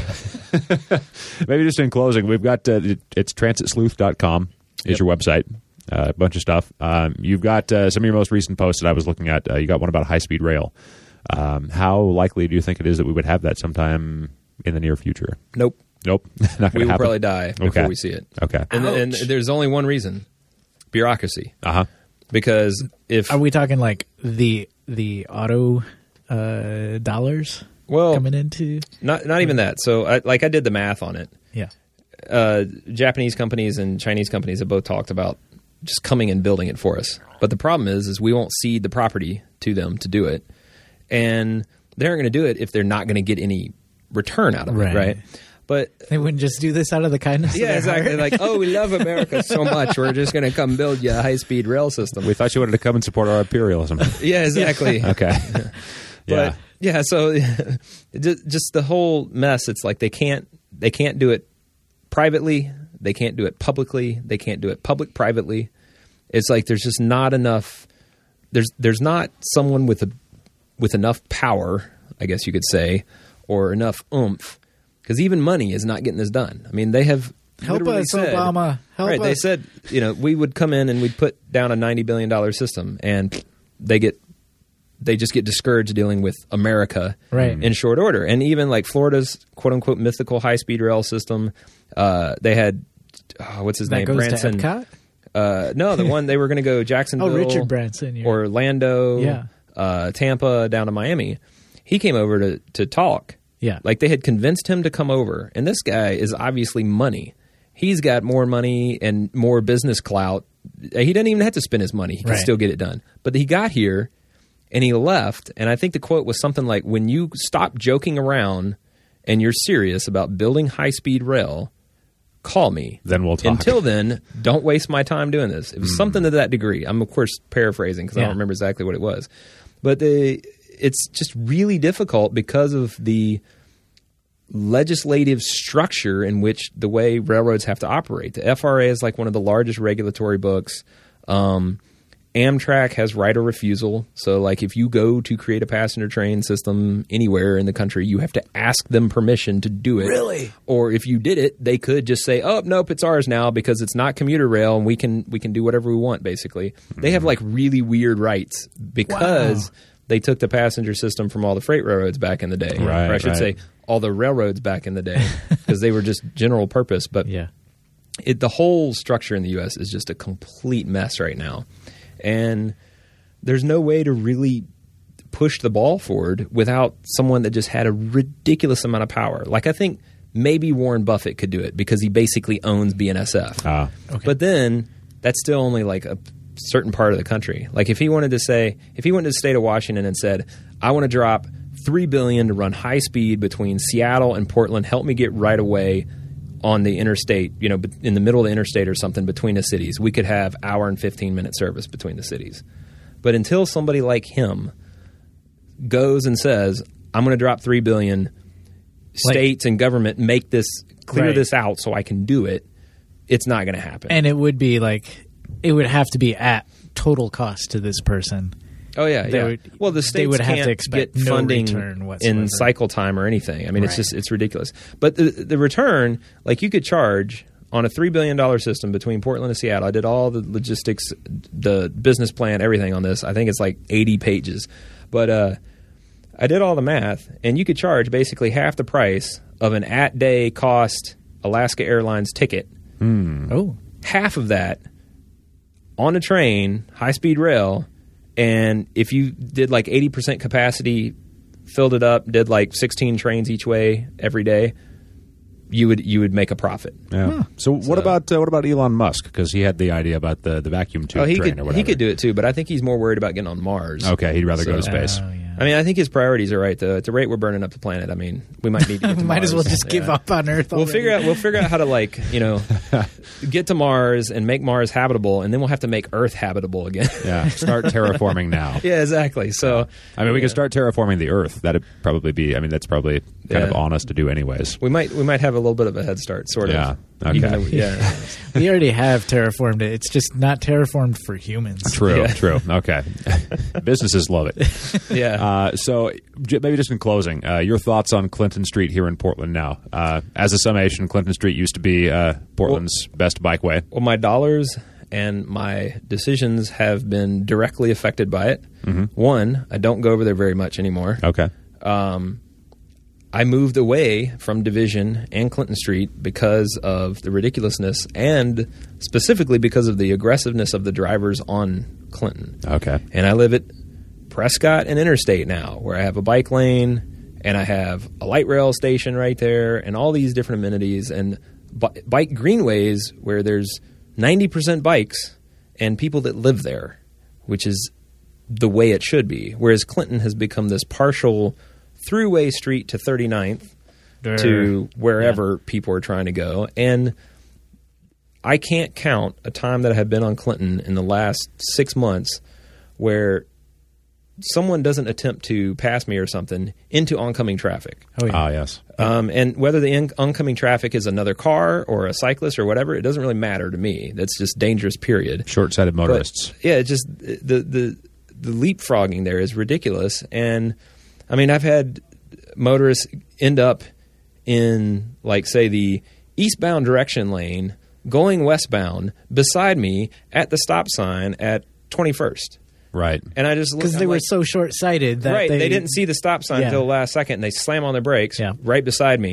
maybe just in closing, we've got it's transitsleuth.com is your website. A bunch of stuff. You've got some of your most recent posts that I was looking at. You got one about high-speed rail. How likely do you think it is that we would have that sometime in the near future? Nope. Nope. Not We going to will happen. probably die before Okay. we see it. Okay. And there's only one reason: bureaucracy. Uh-huh. Because if Are we talking like the auto dollars coming into? not even that. So I did the math on it. Yeah. Japanese companies and Chinese companies have both talked about just coming and building it for us. But the problem is we won't cede the property to them to do it. And they aren't going to do it if they're not going to get any return out of it, Right. right? But They wouldn't just do this out of the kindness of yeah, their exactly. heart? Like, oh, we love America so much. We're just going to come build you a high-speed rail system. We thought you wanted to come and support our imperialism. Yeah, exactly. Okay. But yeah, so just the whole mess. It's like they can't do it privately. They can't do it publicly. They can't do it privately. It's like there's just not enough. There's not someone with enough power, I guess you could say, or enough oomph, because even money is not getting this done. I mean, they have Help literally us, said, Obama. Help right? They us. said we would come in and we'd put down a $90 billion system, and they just get discouraged dealing with America Right. in short order. And even like Florida's quote unquote mythical high speed rail system, they had what's his That name? goes Branson. to Epcot? No, the one they were going to go Jacksonville, Oh, Richard Branson. Yeah. Orlando, Yeah. Tampa down to Miami. He came over to talk. Yeah. Like they had convinced him to come over. And this guy is obviously money. He's got more money and more business clout. He doesn't even have to spend his money. He can Right. still get it done. But he got here and he left. And I think the quote was something like, when you stop joking around and you're serious about building high-speed rail, call me. Then we'll talk. Until then, don't waste my time doing this. It was something to that degree. I'm, of course, paraphrasing because I Yeah. don't remember exactly what it was. But it's just really difficult because of the legislative structure in which the way railroads have to operate. The FRA is like one of the largest regulatory books. Amtrak has right of refusal. So like if you go to create a passenger train system anywhere in the country, you have to ask them permission to do it. Really? Or if you did it, they could just say, "Oh, nope, it's ours now because it's not commuter rail and we can do whatever we want," basically. They have like really weird rights because they took the passenger system from all the freight railroads back in the day. Right, Or I should say all the railroads back in the day because they were just general purpose. But Yeah. the whole structure in the U.S. is just a complete mess right now. And there's no way to really push the ball forward without someone that just had a ridiculous amount of power. Like I think maybe Warren Buffett could do it because he basically owns BNSF. Okay. But then that's still only like a certain part of the country. Like if he wanted to the state of Washington and said, "I want to drop $3 billion to run high speed between Seattle and Portland, help me get right away on the interstate, in the middle of the interstate or something between the cities," we could have hour and 15-minute service between the cities. But until somebody like him goes and says, "I'm going to drop $3 billion, states and government make this, clear Right. this out so I can do it," it's not going to happen. And it would be like, it would have to be at total cost to this person. Oh yeah, They yeah. would- Well, the they states would have can't to expect get no funding return whatsoever. in cycle time or anything. I mean, Right. it's ridiculous. But the return, like you could charge on a $3 billion system between Portland and Seattle. I did all the logistics, the business plan, everything on this. I think it's like 80 pages. But I did all the math, and you could charge basically half the price of an at-day cost Alaska Airlines ticket. Oh. Half of that on a train, high-speed rail, and if you did like 80% capacity, filled it up, did like 16 trains each way every day, you would make a profit. Yeah. So what about Elon Musk? Because he had the idea about the vacuum tube Oh, he train could or whatever. he could do it too, but I think he's more worried about getting on Mars. Okay, he'd rather go to So- space. Oh, yeah. I mean, I think his priorities are right. At the rate we're burning up the planet, I mean, we might need to get to Might as well Mars. just give Yeah. up on Earth. We'll already. figure out how to get to Mars and make Mars habitable, and then we'll have to make Earth habitable again. Yeah, start terraforming now. Yeah, exactly. So I mean, we could start terraforming the Earth. That'd probably be. I mean, that's probably kind of Yeah. on us to do, anyways. we might have a little bit of a head start, sort of. Yeah. Okay. Even though, yeah. We already have terraformed it. It's just not terraformed for humans. True. Yeah. True. Okay. Businesses love it. Yeah. So maybe just in closing, your thoughts on Clinton Street here in Portland now. As a summation, Clinton Street used to be Portland's best bikeway. Well, my dollars and my decisions have been directly affected by it. Mm-hmm. One, I don't go over there very much anymore. Okay. I moved away from Division and Clinton Street because of the ridiculousness and specifically because of the aggressiveness of the drivers on Clinton. Okay. And I live at Prescott and Interstate now, where I have a bike lane and I have a light rail station right there and all these different amenities and bike greenways where there's 90% bikes and people that live there, which is the way it should be. Whereas Clinton has become this partial throughway street to 39th to wherever people are trying to go. And I can't count a time that I have been on Clinton in the last 6 months where someone doesn't attempt to pass me or something into oncoming traffic. Oh, yeah. Ah, yes. And whether the oncoming traffic is another car or a cyclist or whatever, it doesn't really matter to me. That's just dangerous, period. Short-sighted motorists. But, yeah, it's just the leapfrogging there is ridiculous. And I mean, I've had motorists end up in, like, say, the eastbound direction lane going westbound beside me at the stop sign at 21st. Right. And I just Because they were so short-sighted that right, they didn't see the stop sign Yeah. until the last second, and they slam on their brakes Yeah. right beside me.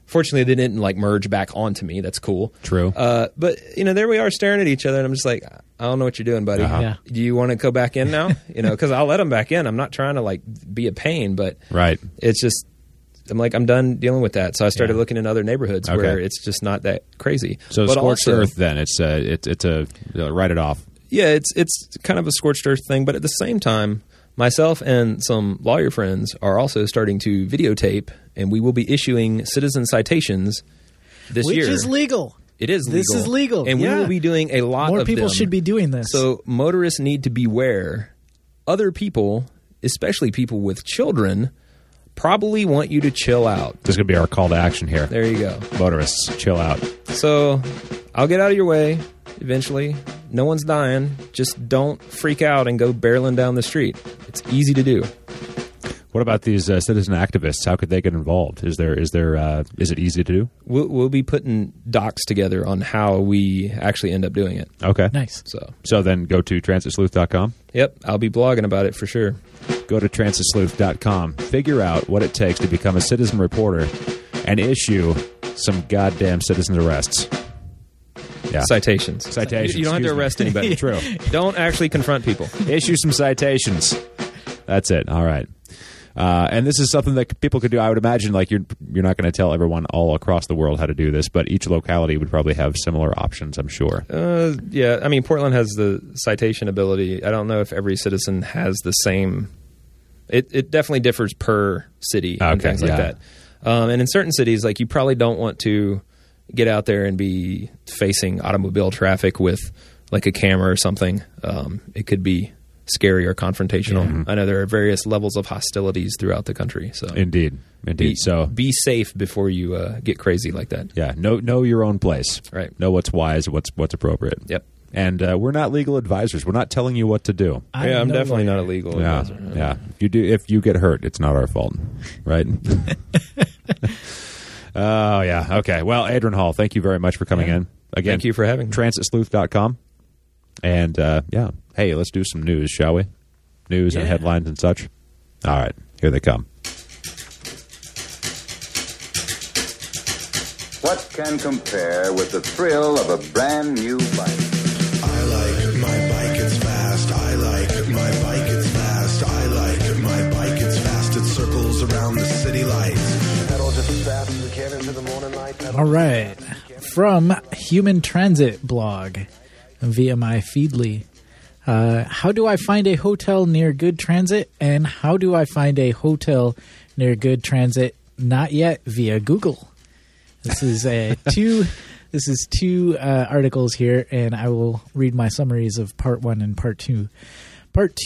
Fortunately, they didn't like merge back onto me. That's cool. True. But there we are staring at each other, and I'm just like, I don't know what you're doing, buddy. Uh-huh. Yeah. Do you want to go back in now? Because I'll let them back in. I'm not trying to like be a pain, but Right. it's just I'm like, I'm done dealing with that. So I started Yeah. looking in other neighborhoods Okay. where it's just not that crazy. So But scorched also- earth. Then it's a write it off. Yeah, it's kind of a scorched earth thing, but at the same time, myself and some lawyer friends are also starting to videotape, and we will be issuing citizen citations this Which year. is legal. It is legal. This is legal, and yeah. we will be doing a lot More of people them. should be doing this. So motorists need to beware. Other people, especially people with children, probably want you to chill out. This is going to be our call to action here. There you go. Motorists, chill out. So I'll get out of your way eventually. No one's dying. Just don't freak out and go barreling down the street. It's easy to do. What about these citizen activists? How could they get involved? Is it easy to do? We'll be putting docs together on how we actually end up doing it. Okay. Nice. So then go to transitsleuth.com. Yep, I'll be blogging about it for sure. Go to transitsleuth.com. Figure out what it takes to become a citizen reporter and issue some goddamn citizen arrests. Yeah. Citations. Citations. You don't have to Excuse me. arrest anybody. True. Don't actually confront people. Issue some citations. That's it. All right. And this is something that people could do. I would imagine, like you're not going to tell everyone all across the world how to do this, but each locality would probably have similar options. I'm sure. Yeah, I mean, Portland has the citation ability. I don't know if every citizen has the same. It definitely differs per city and Okay, things like yeah. that. And in certain cities, like you probably don't want to get out there and be facing automobile traffic with like a camera or something. It could be scary or confrontational. I know there are various levels of hostilities throughout the country. So Indeed. So be safe before you get crazy like that. yeah, know your own place. Right. Know what's wise, what's appropriate. Yep. And we're not legal advisors. We're not telling you what to do. I'm I'm no definitely lawyer. not a legal Yeah, advisor. yeah. If you get hurt, it's not our fault, right? Oh yeah. Okay. Well, Adrian Hall, thank you very much for coming in again. Thank you for having me. Transitsleuth.com. And yeah, hey, let's do some news, shall we? News and Yeah. headlines and such. All right, here they come. What can compare with the thrill of a brand new bike? I like my bike, it's fast. I like my bike, it's fast. I like my bike, it's fast. It circles around the city lights. Pedal just as fast as we can into the morning light. Pedal All right. From Human Transit blog via my Feedly. How do I find a hotel near good transit? And how do I find a hotel near good transit? Not yet via Google. This is two articles here, and I will read my summaries of part 1 and part 2. Part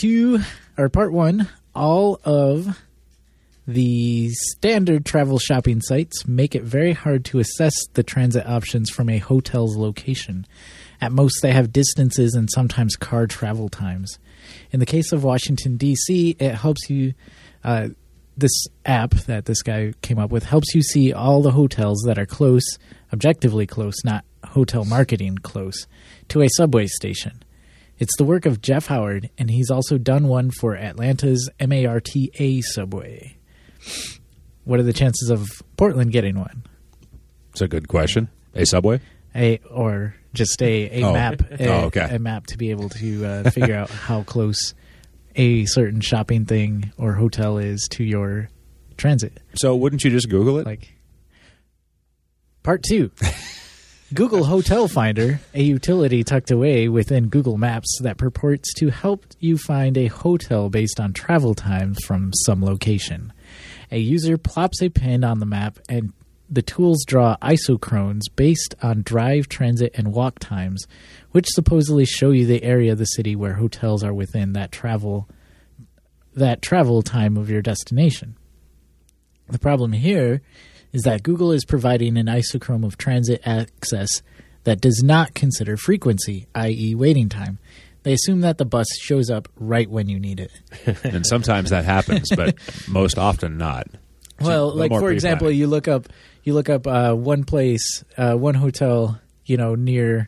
1, all of the standard travel shopping sites make it very hard to assess the transit options from a hotel's location. At most, they have distances and sometimes car travel times. In the case of Washington, D.C., it helps you... this app that this guy came up with helps you see all the hotels that are close, objectively close, not hotel marketing close, to a subway station. It's the work of Jeff Howard, and he's also done one for Atlanta's MARTA subway. What are the chances of Portland getting one? It's a good question. A subway? Or just a Oh. map? Okay. A map to be able to figure out how close a certain shopping thing or hotel is to your transit. So wouldn't you just Google it? Like part 2. Google Hotel Finder, a utility tucked away within Google Maps that purports to help you find a hotel based on travel times from some location. A user plops a pin on the map and the tools draw isochrones based on drive, transit, and walk times, which supposedly show you the area of the city where hotels are within that travel time of your destination. The problem here is that Google is providing an isochrone of transit access that does not consider frequency, i.e. waiting time. They assume that the bus shows up right when you need it. And sometimes that happens, but most often not. Well, A little like more for example, pre-planning. you look up one place, one hotel, near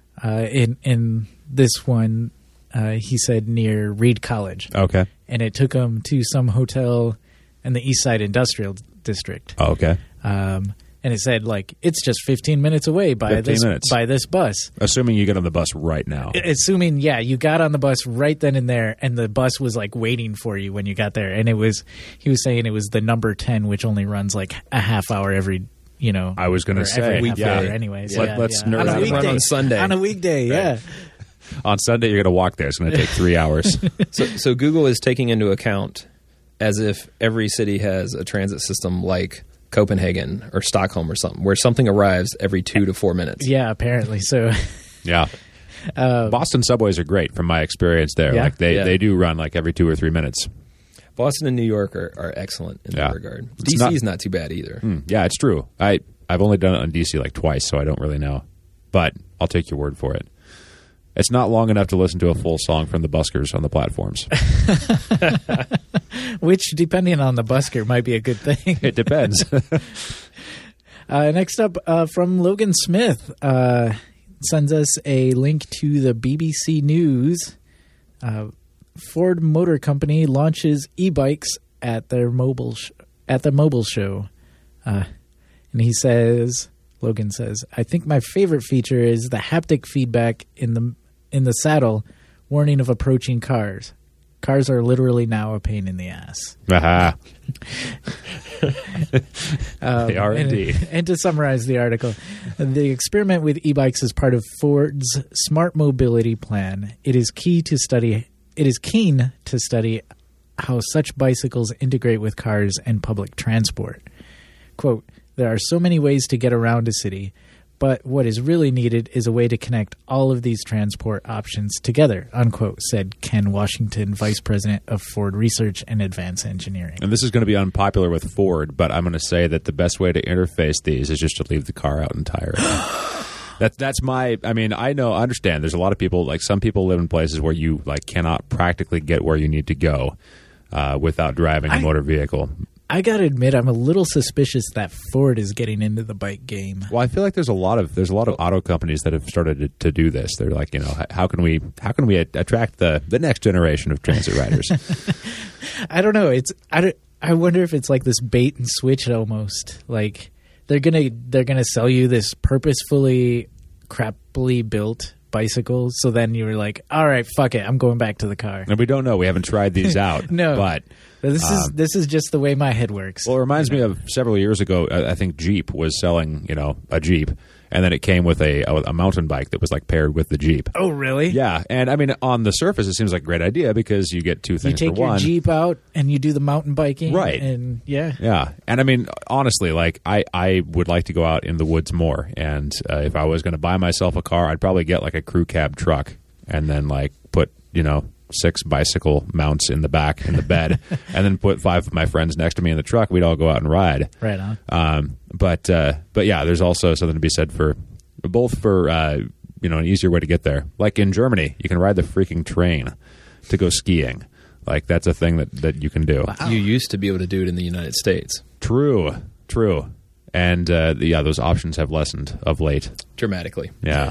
in this one, he said near Reed College, Okay. and it took him to some hotel in the East Side Industrial District. Oh, okay. And and it said like it's just 15 minutes away by 15 minutes. by this bus. Assuming you get on the bus right now. Assuming, yeah, you got on the bus right then and there, and the bus was like waiting for you when you got there. And he was saying it was the number 10, which only runs like a half hour every, I was going to say, every half yeah. hour anyways. Let's On a nerd out. weekday. Run on Sunday. On a weekday, yeah. On Sunday, you're going to walk there. It's going to take 3 hours. So Google is taking into account as if every city has a transit system like Copenhagen or Stockholm or something, where something arrives every 2 to 4 minutes. Yeah, apparently. So, Yeah. Boston subways are great from my experience there. Yeah? Like they do run like every 2 or 3 minutes. Boston and New York are excellent in that regard. It's DC not- is not too bad either. Yeah, it's true. I've only done it on DC like twice, so I don't really know. But I'll take your word for it. It's not long enough to listen to a full song from the buskers on the platforms. which, depending on the busker, might be a good thing. It depends. Next up, from Logan Smith, sends us a link to the BBC News. Ford Motor Company launches e-bikes at their mobile show, and he says, Logan says, "I think my favorite feature is the haptic feedback in the saddle, warning of approaching cars. Cars are literally now a pain in the ass." Aha. They are indeed. And to summarize the article, the experiment with e-bikes is part of Ford's smart mobility plan. It is keen to study how such bicycles integrate with cars and public transport. Quote, "There are so many ways to get around a city, but what is really needed is a way to connect all of these transport options together," unquote, said Ken Washington, Vice President of Ford Research and Advanced Engineering. And this is going to be unpopular with Ford, but I'm going to say that the best way to interface these is just to leave the car out entirely. That's my. I mean, I understand. There's a lot of people. Like some people live in places where you like cannot practically get where you need to go without driving a motor vehicle. I gotta admit, I'm a little suspicious that Ford is getting into the bike game. Well, I feel like there's a lot of auto companies that have started to do this. They're like, how can we attract the next generation of transit riders? I don't know. I wonder if it's like this bait and switch almost. Like they're gonna sell you this purposefully crappily built bicycle. So then you're like, all right, fuck it, I'm going back to the car. And we don't know. We haven't tried these out. No, but this is just the way my head works. Well, it reminds me of several years ago. I think Jeep was selling, a Jeep, and then it came with a mountain bike that was like paired with the Jeep. Oh, really? Yeah, and I mean, on the surface, it seems like a great idea because you get two things You take for one. your Jeep out and you do the mountain biking, Right? And Yeah, and I mean, honestly, like I would like to go out in the woods more, and if I was going to buy myself a car, I'd probably get like a crew cab truck, and then like put 6 bicycle mounts in the back in the bed, and then put 5 of my friends next to me in the truck. We'd all go out and ride. Right on. But yeah, there's also something to be said for both for an easier way to get there. Like in Germany, you can ride the freaking train to go skiing. Like that's a thing that you can do. Wow. You used to be able to do it in the United States. True. And those options have lessened of late. Dramatically. Yeah.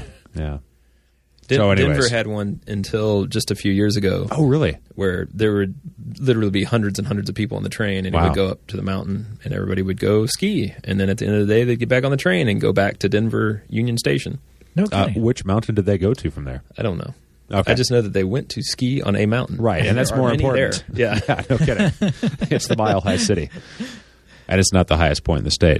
So anyways. Denver had one until just a few years ago. Oh, really? Where there would literally be hundreds and hundreds of people on the train, and it Wow. would go up to the mountain, and everybody would go ski. And then at the end of the day, they'd get back on the train and go back to Denver Union Station. No kidding. Which mountain did they go to from there? I don't know. Okay. I just know that they went to ski on a mountain. Right, and that's there are more many important. there. Yeah. Yeah, no kidding. It's the Mile High City. And it's not the highest point in the state.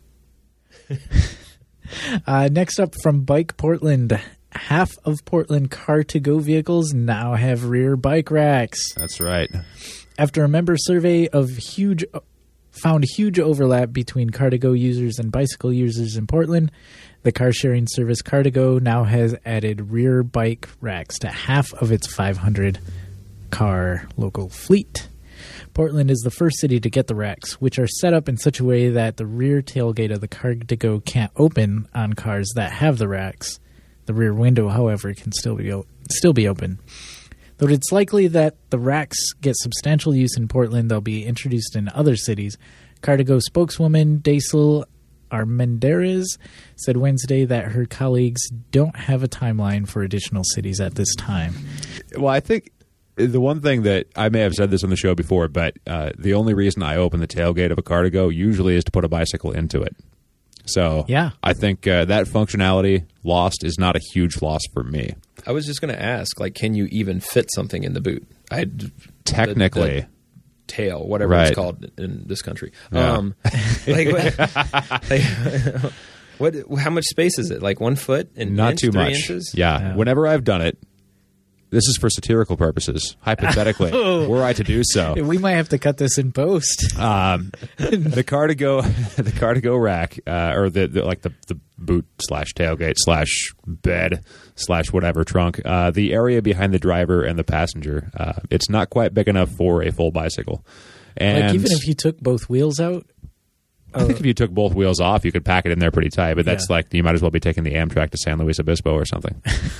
Next up from Bike Portland, half of Portland car-to-go vehicles now have rear bike racks. That's right. After a member survey found huge overlap between car-to-go users and bicycle users in Portland, the car-sharing service Car2Go now has added rear bike racks to half of its 500-car local fleet. Portland is the first city to get the racks, which are set up in such a way that the rear tailgate of the Car2Go can't open on cars that have the racks. The rear window, however, can still be open. Though it's likely that the racks get substantial use in Portland, they'll be introduced in other cities. Car2Go spokeswoman Daisel Armendariz said Wednesday that her colleagues don't have a timeline for additional cities at this time. Well, I think the one thing that I may have said this on the show before, but the only reason I open the tailgate of a Car2Go usually is to put a bicycle into it. So Yeah. I think that functionality lost is not a huge loss for me. I was just going to ask, like, can you even fit something in the boot? Technically. the tail, whatever Right. it's called in this country. Yeah. What? How much space is it? Like 1 foot and Not inch, too 3 much. inches? Yeah. Whenever I've done it, this is for satirical purposes. Hypothetically, were I to do so, We might have to cut this in post. the car to go rack, or the boot / tailgate / bed / whatever trunk, the area behind the driver and the passenger, it's not quite big enough for a full bicycle. And Like even if you took both wheels out. I think if you took both wheels off, you could pack it in there pretty tight. But that's Yeah. like you might as well be taking the Amtrak to San Luis Obispo or something.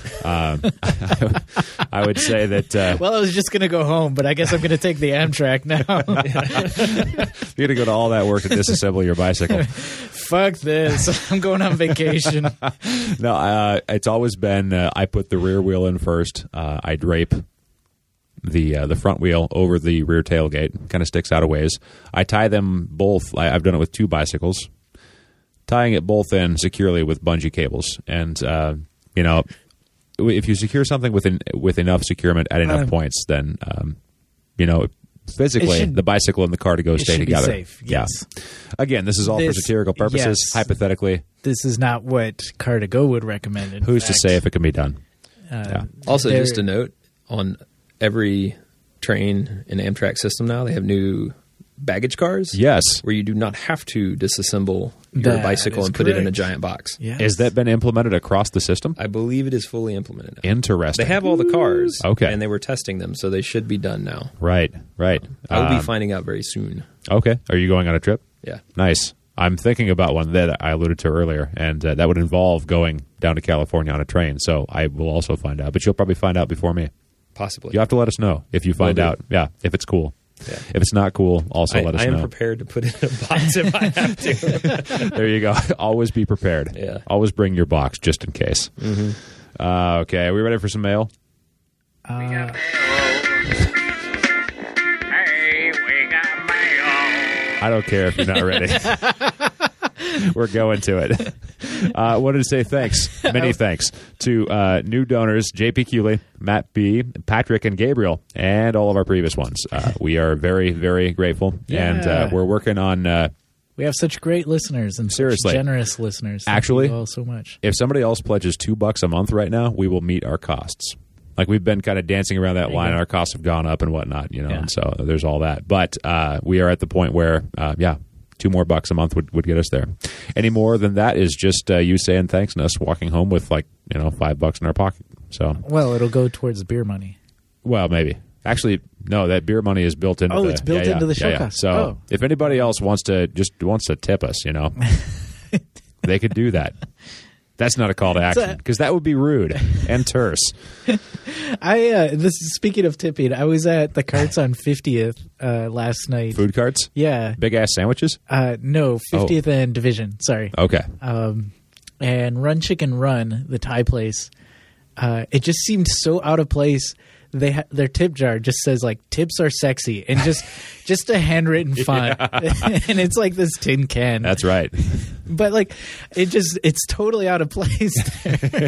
I would say that Well, I was just going to go home, but I guess I'm going to take the Amtrak now. you're going to go to all that work to disassemble your bicycle. Fuck this. I'm going on vacation. No, it's always been I put the rear wheel in first. I drape the front wheel over the rear tailgate. Kind of sticks out a ways. I tie them both. I've done it with 2 bicycles, tying it both in securely with bungee cables. And if you secure something with enough securement at enough points, then physically should- the bicycle and the car to go stay should be together. safe, yes. Yeah. Again, this is all for This- satirical purposes. yes. Hypothetically, This is not what Car2Go would recommend. in who's to fact. say if it can be done? Also, There- just a note, on every train in Amtrak system now, they have new baggage cars. Yes. Where you do not have to disassemble your That bicycle is and put it in a correct. giant box. Yes. Has that been implemented across the system? I believe it is fully implemented now. Interesting. They have all the cars. Okay. And they were testing them, so they should be done now. Right. I will be finding out very soon. Okay. Are you going on a trip? Yeah. Nice. I'm thinking about one that I alluded to earlier, and that would involve going down to California on a train. So I will also find out, but you'll probably find out before me. Possibly. You have to let us know if you find Will do. out. Yeah, if it's cool. Yeah. If it's not cool, also let us I am know. prepared to put it in a box if I have to. There you go. Always be prepared. Yeah. Always bring your box just in case. Okay. Are we ready for some mail? I don't care if you're not ready. We're going to it. I wanted to say thanks, many thanks, to new donors, JP Cooley, Matt B., Patrick, and Gabriel, and all of our previous ones. We are very, very grateful, Yeah. and we're working on... We have such great listeners and Seriously. such generous listeners. Thank Actually- you all so much. if somebody else pledges $2 a month right now, we will meet our costs. Like we've been kind of dancing around that line, go. our costs have gone up and whatnot, Yeah. and so there's all that. But we are at the point where, $2 more a month would get us there. Any more than that is just you saying thanks and us walking home with $5 in our pocket. So, Well, it'll go towards beer money. well, maybe. Actually, no, that beer money is built into Oh, the... it's built into the show cost. So Oh. if anybody else wants to tip us, they could do that. That's not a call to action because that would be rude and terse. Speaking of tipping, I was at the Carts on 50th last night. Food carts? Yeah. Big ass sandwiches? No, 50th and Division. Sorry. Okay. And Run Chicken Run, the Thai place, it just seemed so out of place. Their tip jar just says like tips are sexy and just a handwritten font and it's like this tin can. That's right. But like it's totally out of place there.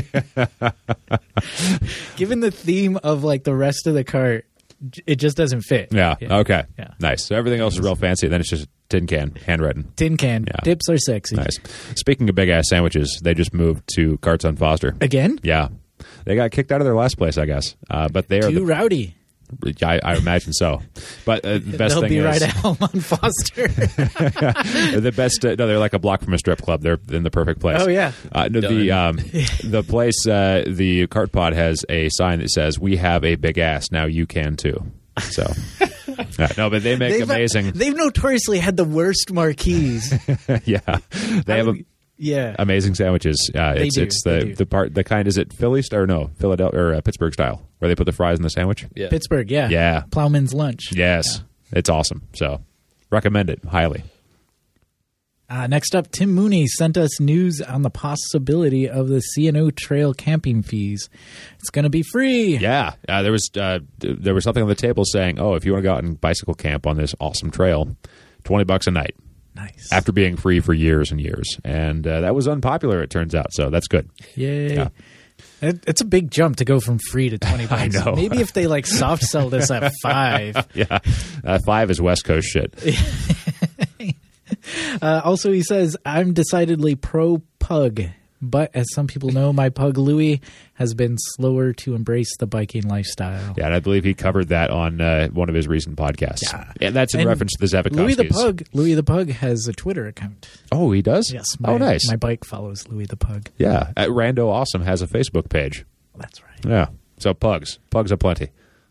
Given the theme of like the rest of the cart, it just doesn't fit. Yeah. Okay. Yeah. Nice. So everything else is real fancy. Then it's just a tin can, handwritten. Tin can. Yeah. Tips are sexy. Nice. Speaking of big ass sandwiches, they just moved to Carts on Foster. Again? Yeah. They got kicked out of their last place, I guess. But they are Too rowdy. I imagine so. But the best They'll thing be is right at home on Foster. the best. No, they're like a block from a strip club. They're in the perfect place. Oh, yeah. No, the place, the cart pod has a sign that says, "We have a big ass. Now you can too." So, no, but they make amazing. They've notoriously had the worst marquees. Yeah, they have amazing sandwiches. It's the kind. Is it Philly or no Philadelphia or Pittsburgh style where they put the fries in the sandwich? Yeah. Pittsburgh, yeah. Yeah. Plowman's Lunch. Yes, it's awesome. So, recommend it highly. Next up, Tim Mooney sent us news on the possibility of the C&O Trail camping fees. It's going to be free. Yeah, there was something on the table saying, "Oh, if you want to go out and bicycle camp on this awesome trail, $20 a night." Nice. after being free for years and years. And that was unpopular, it turns out. So that's good. Yay. Yeah. It's a big jump to go from free to $20. I know. Maybe if they like soft sell this at $5. Yeah. 5 is West Coast shit. Also, he says, I'm decidedly pro pug, but as some people know, my pug Louie has been slower to embrace the biking lifestyle. Yeah, and I believe he covered that on one of his recent podcasts. Yeah. And that's in And reference to the Zebikowskis. Louie the pug has a Twitter account. Oh, he does? Yes. Oh, nice. My bike follows Louie the pug. Yeah. Rando Awesome has a Facebook page. That's right. Yeah. So pugs. Pugs aplenty.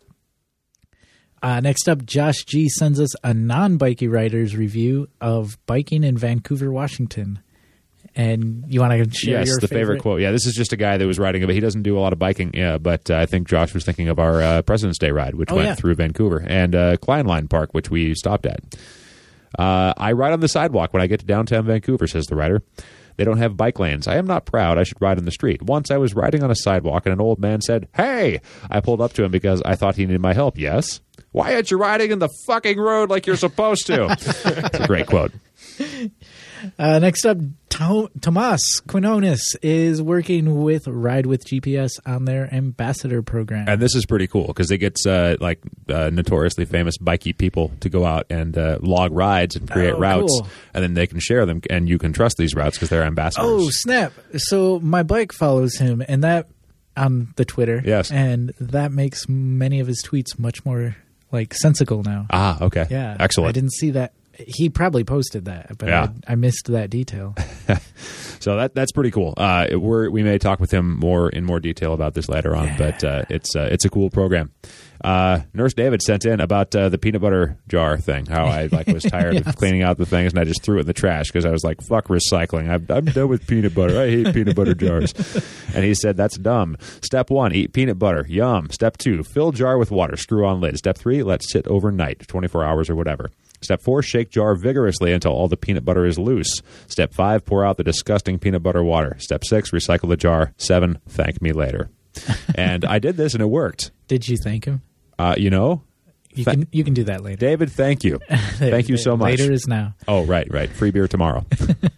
Next up, Josh G sends us a non-bikey rider's review of biking in Vancouver, Washington. And you want to share Yes, your the favorite quote. Yeah, this is just a guy that was riding it, but he doesn't do a lot of biking. Yeah, but I think Josh was thinking of our President's Day ride, which went through Vancouver, and Kleinline Park, which we stopped at. I ride on the sidewalk when I get to downtown Vancouver, says the writer. They don't have bike lanes. I am not proud. I should ride on the street. Once I was riding on a sidewalk, and an old man said, "Hey!" I pulled up to him because I thought he needed my help. Yes? Why aren't you riding in the fucking road like you're supposed to? It's a great quote. Next up, Tomas Quinones is working with Ride with GPS on their ambassador program. And this is pretty cool because it gets notoriously famous bikey people to go out and log rides and create routes, cool. and then they can share them, and you can trust these routes because they're ambassadors. Oh, snap. So my bike follows him, and that on the Twitter. Yes. And that makes many of his tweets much more sensical now. Ah, okay. Yeah. Excellent. I didn't see that. He probably posted that, but Yeah. I missed that detail. So that's pretty cool. We may talk with him in more detail about this later on, but it's a cool program. Nurse David sent in about the peanut butter jar thing. How I was tired of cleaning out the things and I just threw it in the trash because I was like, "Fuck recycling! I'm done with peanut butter. I hate peanut butter jars." And he said, "That's dumb. Step 1: eat peanut butter. Yum. Step 2: fill jar with water. Screw on lid. Step 3: let sit overnight, 24 hours or whatever. Step 4: shake jar vigorously until all the peanut butter is loose. Step 5: pour out the disgusting peanut butter water. Step 6: recycle the jar. 7: thank me later." And I did this and it worked. Did you thank him? You can do that later. David, thank you. Thank you so much. Later is now. Oh, right. Free beer tomorrow.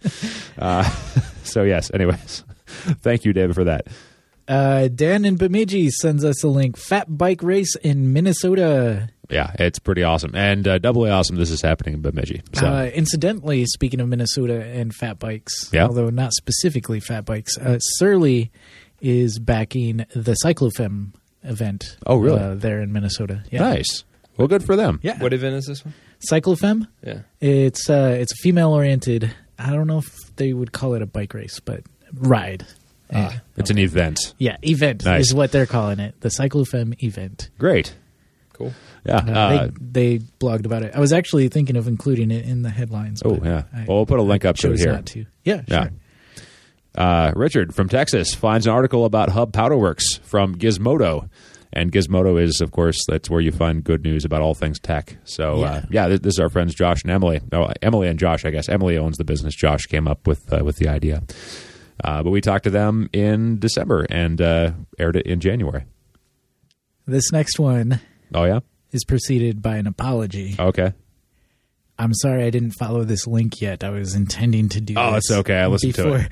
So, yes, anyways. Thank you, David, for that. Dan in Bemidji sends us a link. Fat bike race in Minnesota. Yeah, it's pretty awesome. And doubly awesome this is happening in Bemidji. So. Incidentally, speaking of Minnesota and fat bikes, Yeah. although not specifically fat bikes, Surly is backing the Cyclofem event. Oh, really? There in Minnesota. Yeah. Nice. Well, good for them. Yeah. What event is this one? Cyclofem? Yeah. It's a female-oriented, I don't know if they would call it a bike race, but ride. It's an event. Yeah, event Nice. is what they're calling it. The Cyclofem event. Great. Cool. Yeah. They blogged about it. I was actually thinking of including it in the headlines. Oh, but yeah. I Well, we'll put a link up to it chose here. not to. Yeah, Yeah. sure. Richard from Texas finds an article about Hub Powderworks from Gizmodo. And Gizmodo is, of course, that's where you find good news about all things tech. So, this is our friends Josh and Emily. Oh, Emily and Josh, I guess. Emily owns the business. Josh came up with the idea. But we talked to them in December and aired it in January. This next one Oh, yeah? is preceded by an apology. Okay. I'm sorry I didn't follow this link yet. I was intending to do Oh, this. it's okay. I listened to it.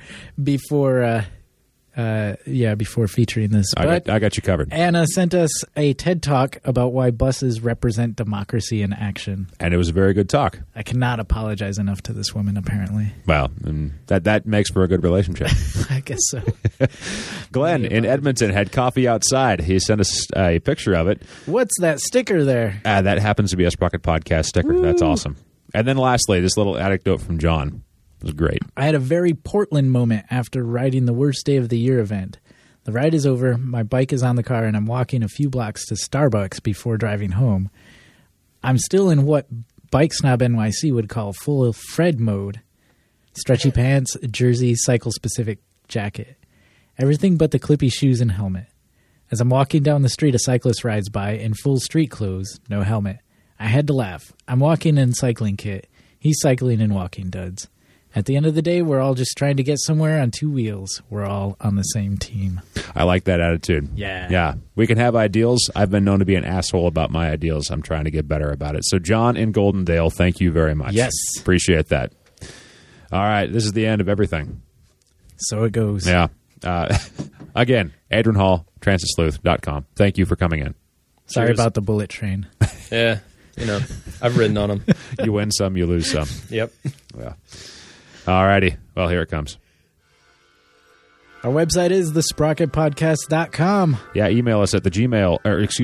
Before featuring this. But I got you covered. Anna sent us a TED Talk about why buses represent democracy in action. And it was a very good talk. I cannot apologize enough to this woman, apparently. Well, that makes for a good relationship. I guess so. Glenn in Edmonton had coffee outside. He sent us a picture of it. What's that sticker there? That happens to be a Sprocket Podcast sticker. Woo. That's awesome. And then lastly, this little anecdote from John. It was great. I had a very Portland moment after riding the worst day of the year event. The ride is over, my bike is on the car, and I'm walking a few blocks to Starbucks before driving home. I'm still in what Bike Snob NYC would call full Fred mode. Stretchy pants, jersey, cycle-specific jacket. Everything but the clippy shoes and helmet. As I'm walking down the street, a cyclist rides by in full street clothes, no helmet. I had to laugh. I'm walking in cycling kit. He's cycling in walking duds. At the end of the day, we're all just trying to get somewhere on two wheels. We're all on the same team. I like that attitude. Yeah. Yeah. We can have ideals. I've been known to be an asshole about my ideals. I'm trying to get better about it. So, John in Goldendale, thank you very much. Yes. Appreciate that. All right, this is the end of everything. So it goes. Yeah. Again, Adrian Hall, transitsleuth.com. Thank you for coming in. Sorry Cheers. about the bullet train. Yeah, I've ridden on them. You win some, you lose some. Yep. Yeah. All righty. Well, here it comes. Our website is thesprocketpodcast.com. Yeah, email us at at the Gmail,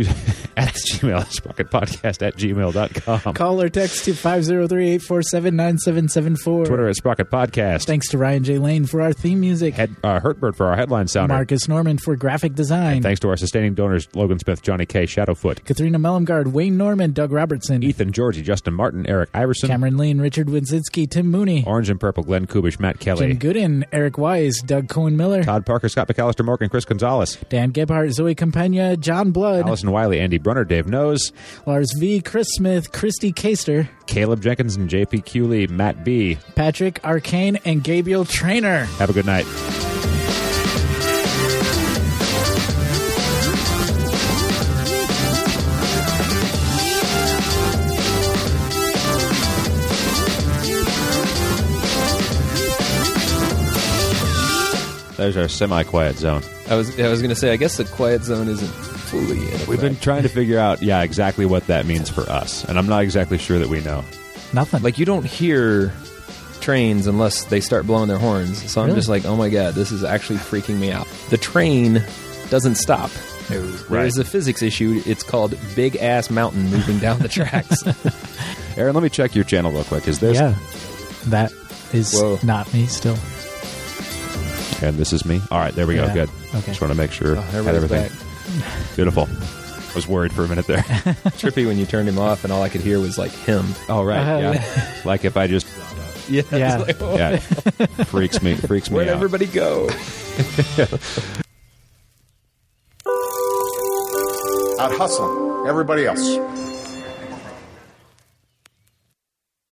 sprocketpodcast@gmail.com. Call or text to 503-847-9774. Twitter at Sprocket Podcast. Thanks to Ryan J. Lane for our theme music. Hurtbird for our headline sounder. Marcus Norman for graphic design. And thanks to our sustaining donors, Logan Smith, Johnny K, Shadowfoot, Katharina Mellumgard, Wayne Norman, Doug Robertson, Ethan Georgie, Justin Martin, Eric Iverson, Cameron Lean, Richard Winsinski, Tim Mooney, Orange and Purple, Glenn Kubish, Matt Kelly, Jim Gooden, Eric Wise, Doug Cohen-Miller, Todd Parker, Scott McAllister, Morgan, Chris Gonzalez, Dan Gebhardt, Zoe Campagna, John Blood, Allison Wiley, Andy Brunner, Dave Knows, Lars V, Chris Smith, Christy Caster, Caleb Jenkins and JP Cooley, Matt B. Patrick Arcane, and Gabriel Trainer. Have a good night. There's our semi-quiet zone. I was going to say, I guess the quiet zone isn't fully in effect. We've been trying to figure out, exactly what that means for us, and I'm not exactly sure that we know. Nothing. Like, you don't hear trains unless they start blowing their horns. So I'm Really? just like, oh my God, this is actually freaking me out. The train doesn't stop. There is a physics issue. It's called Big Ass Mountain moving down the tracks. Aaron, let me check your channel real quick. Is this? Yeah. That is Whoa. not me still. And this is me. All right, there we go. Yeah. Good. Okay. Just want to make sure. Everybody's had everything. back. Beautiful. I was worried for a minute there. Trippy when you turned him off and all I could hear was like him. Oh, right. Yeah. Like if I just, Yeah. Yeah. It's like, oh, yeah, freaks me where'd out. everybody go? Out hustling everybody else.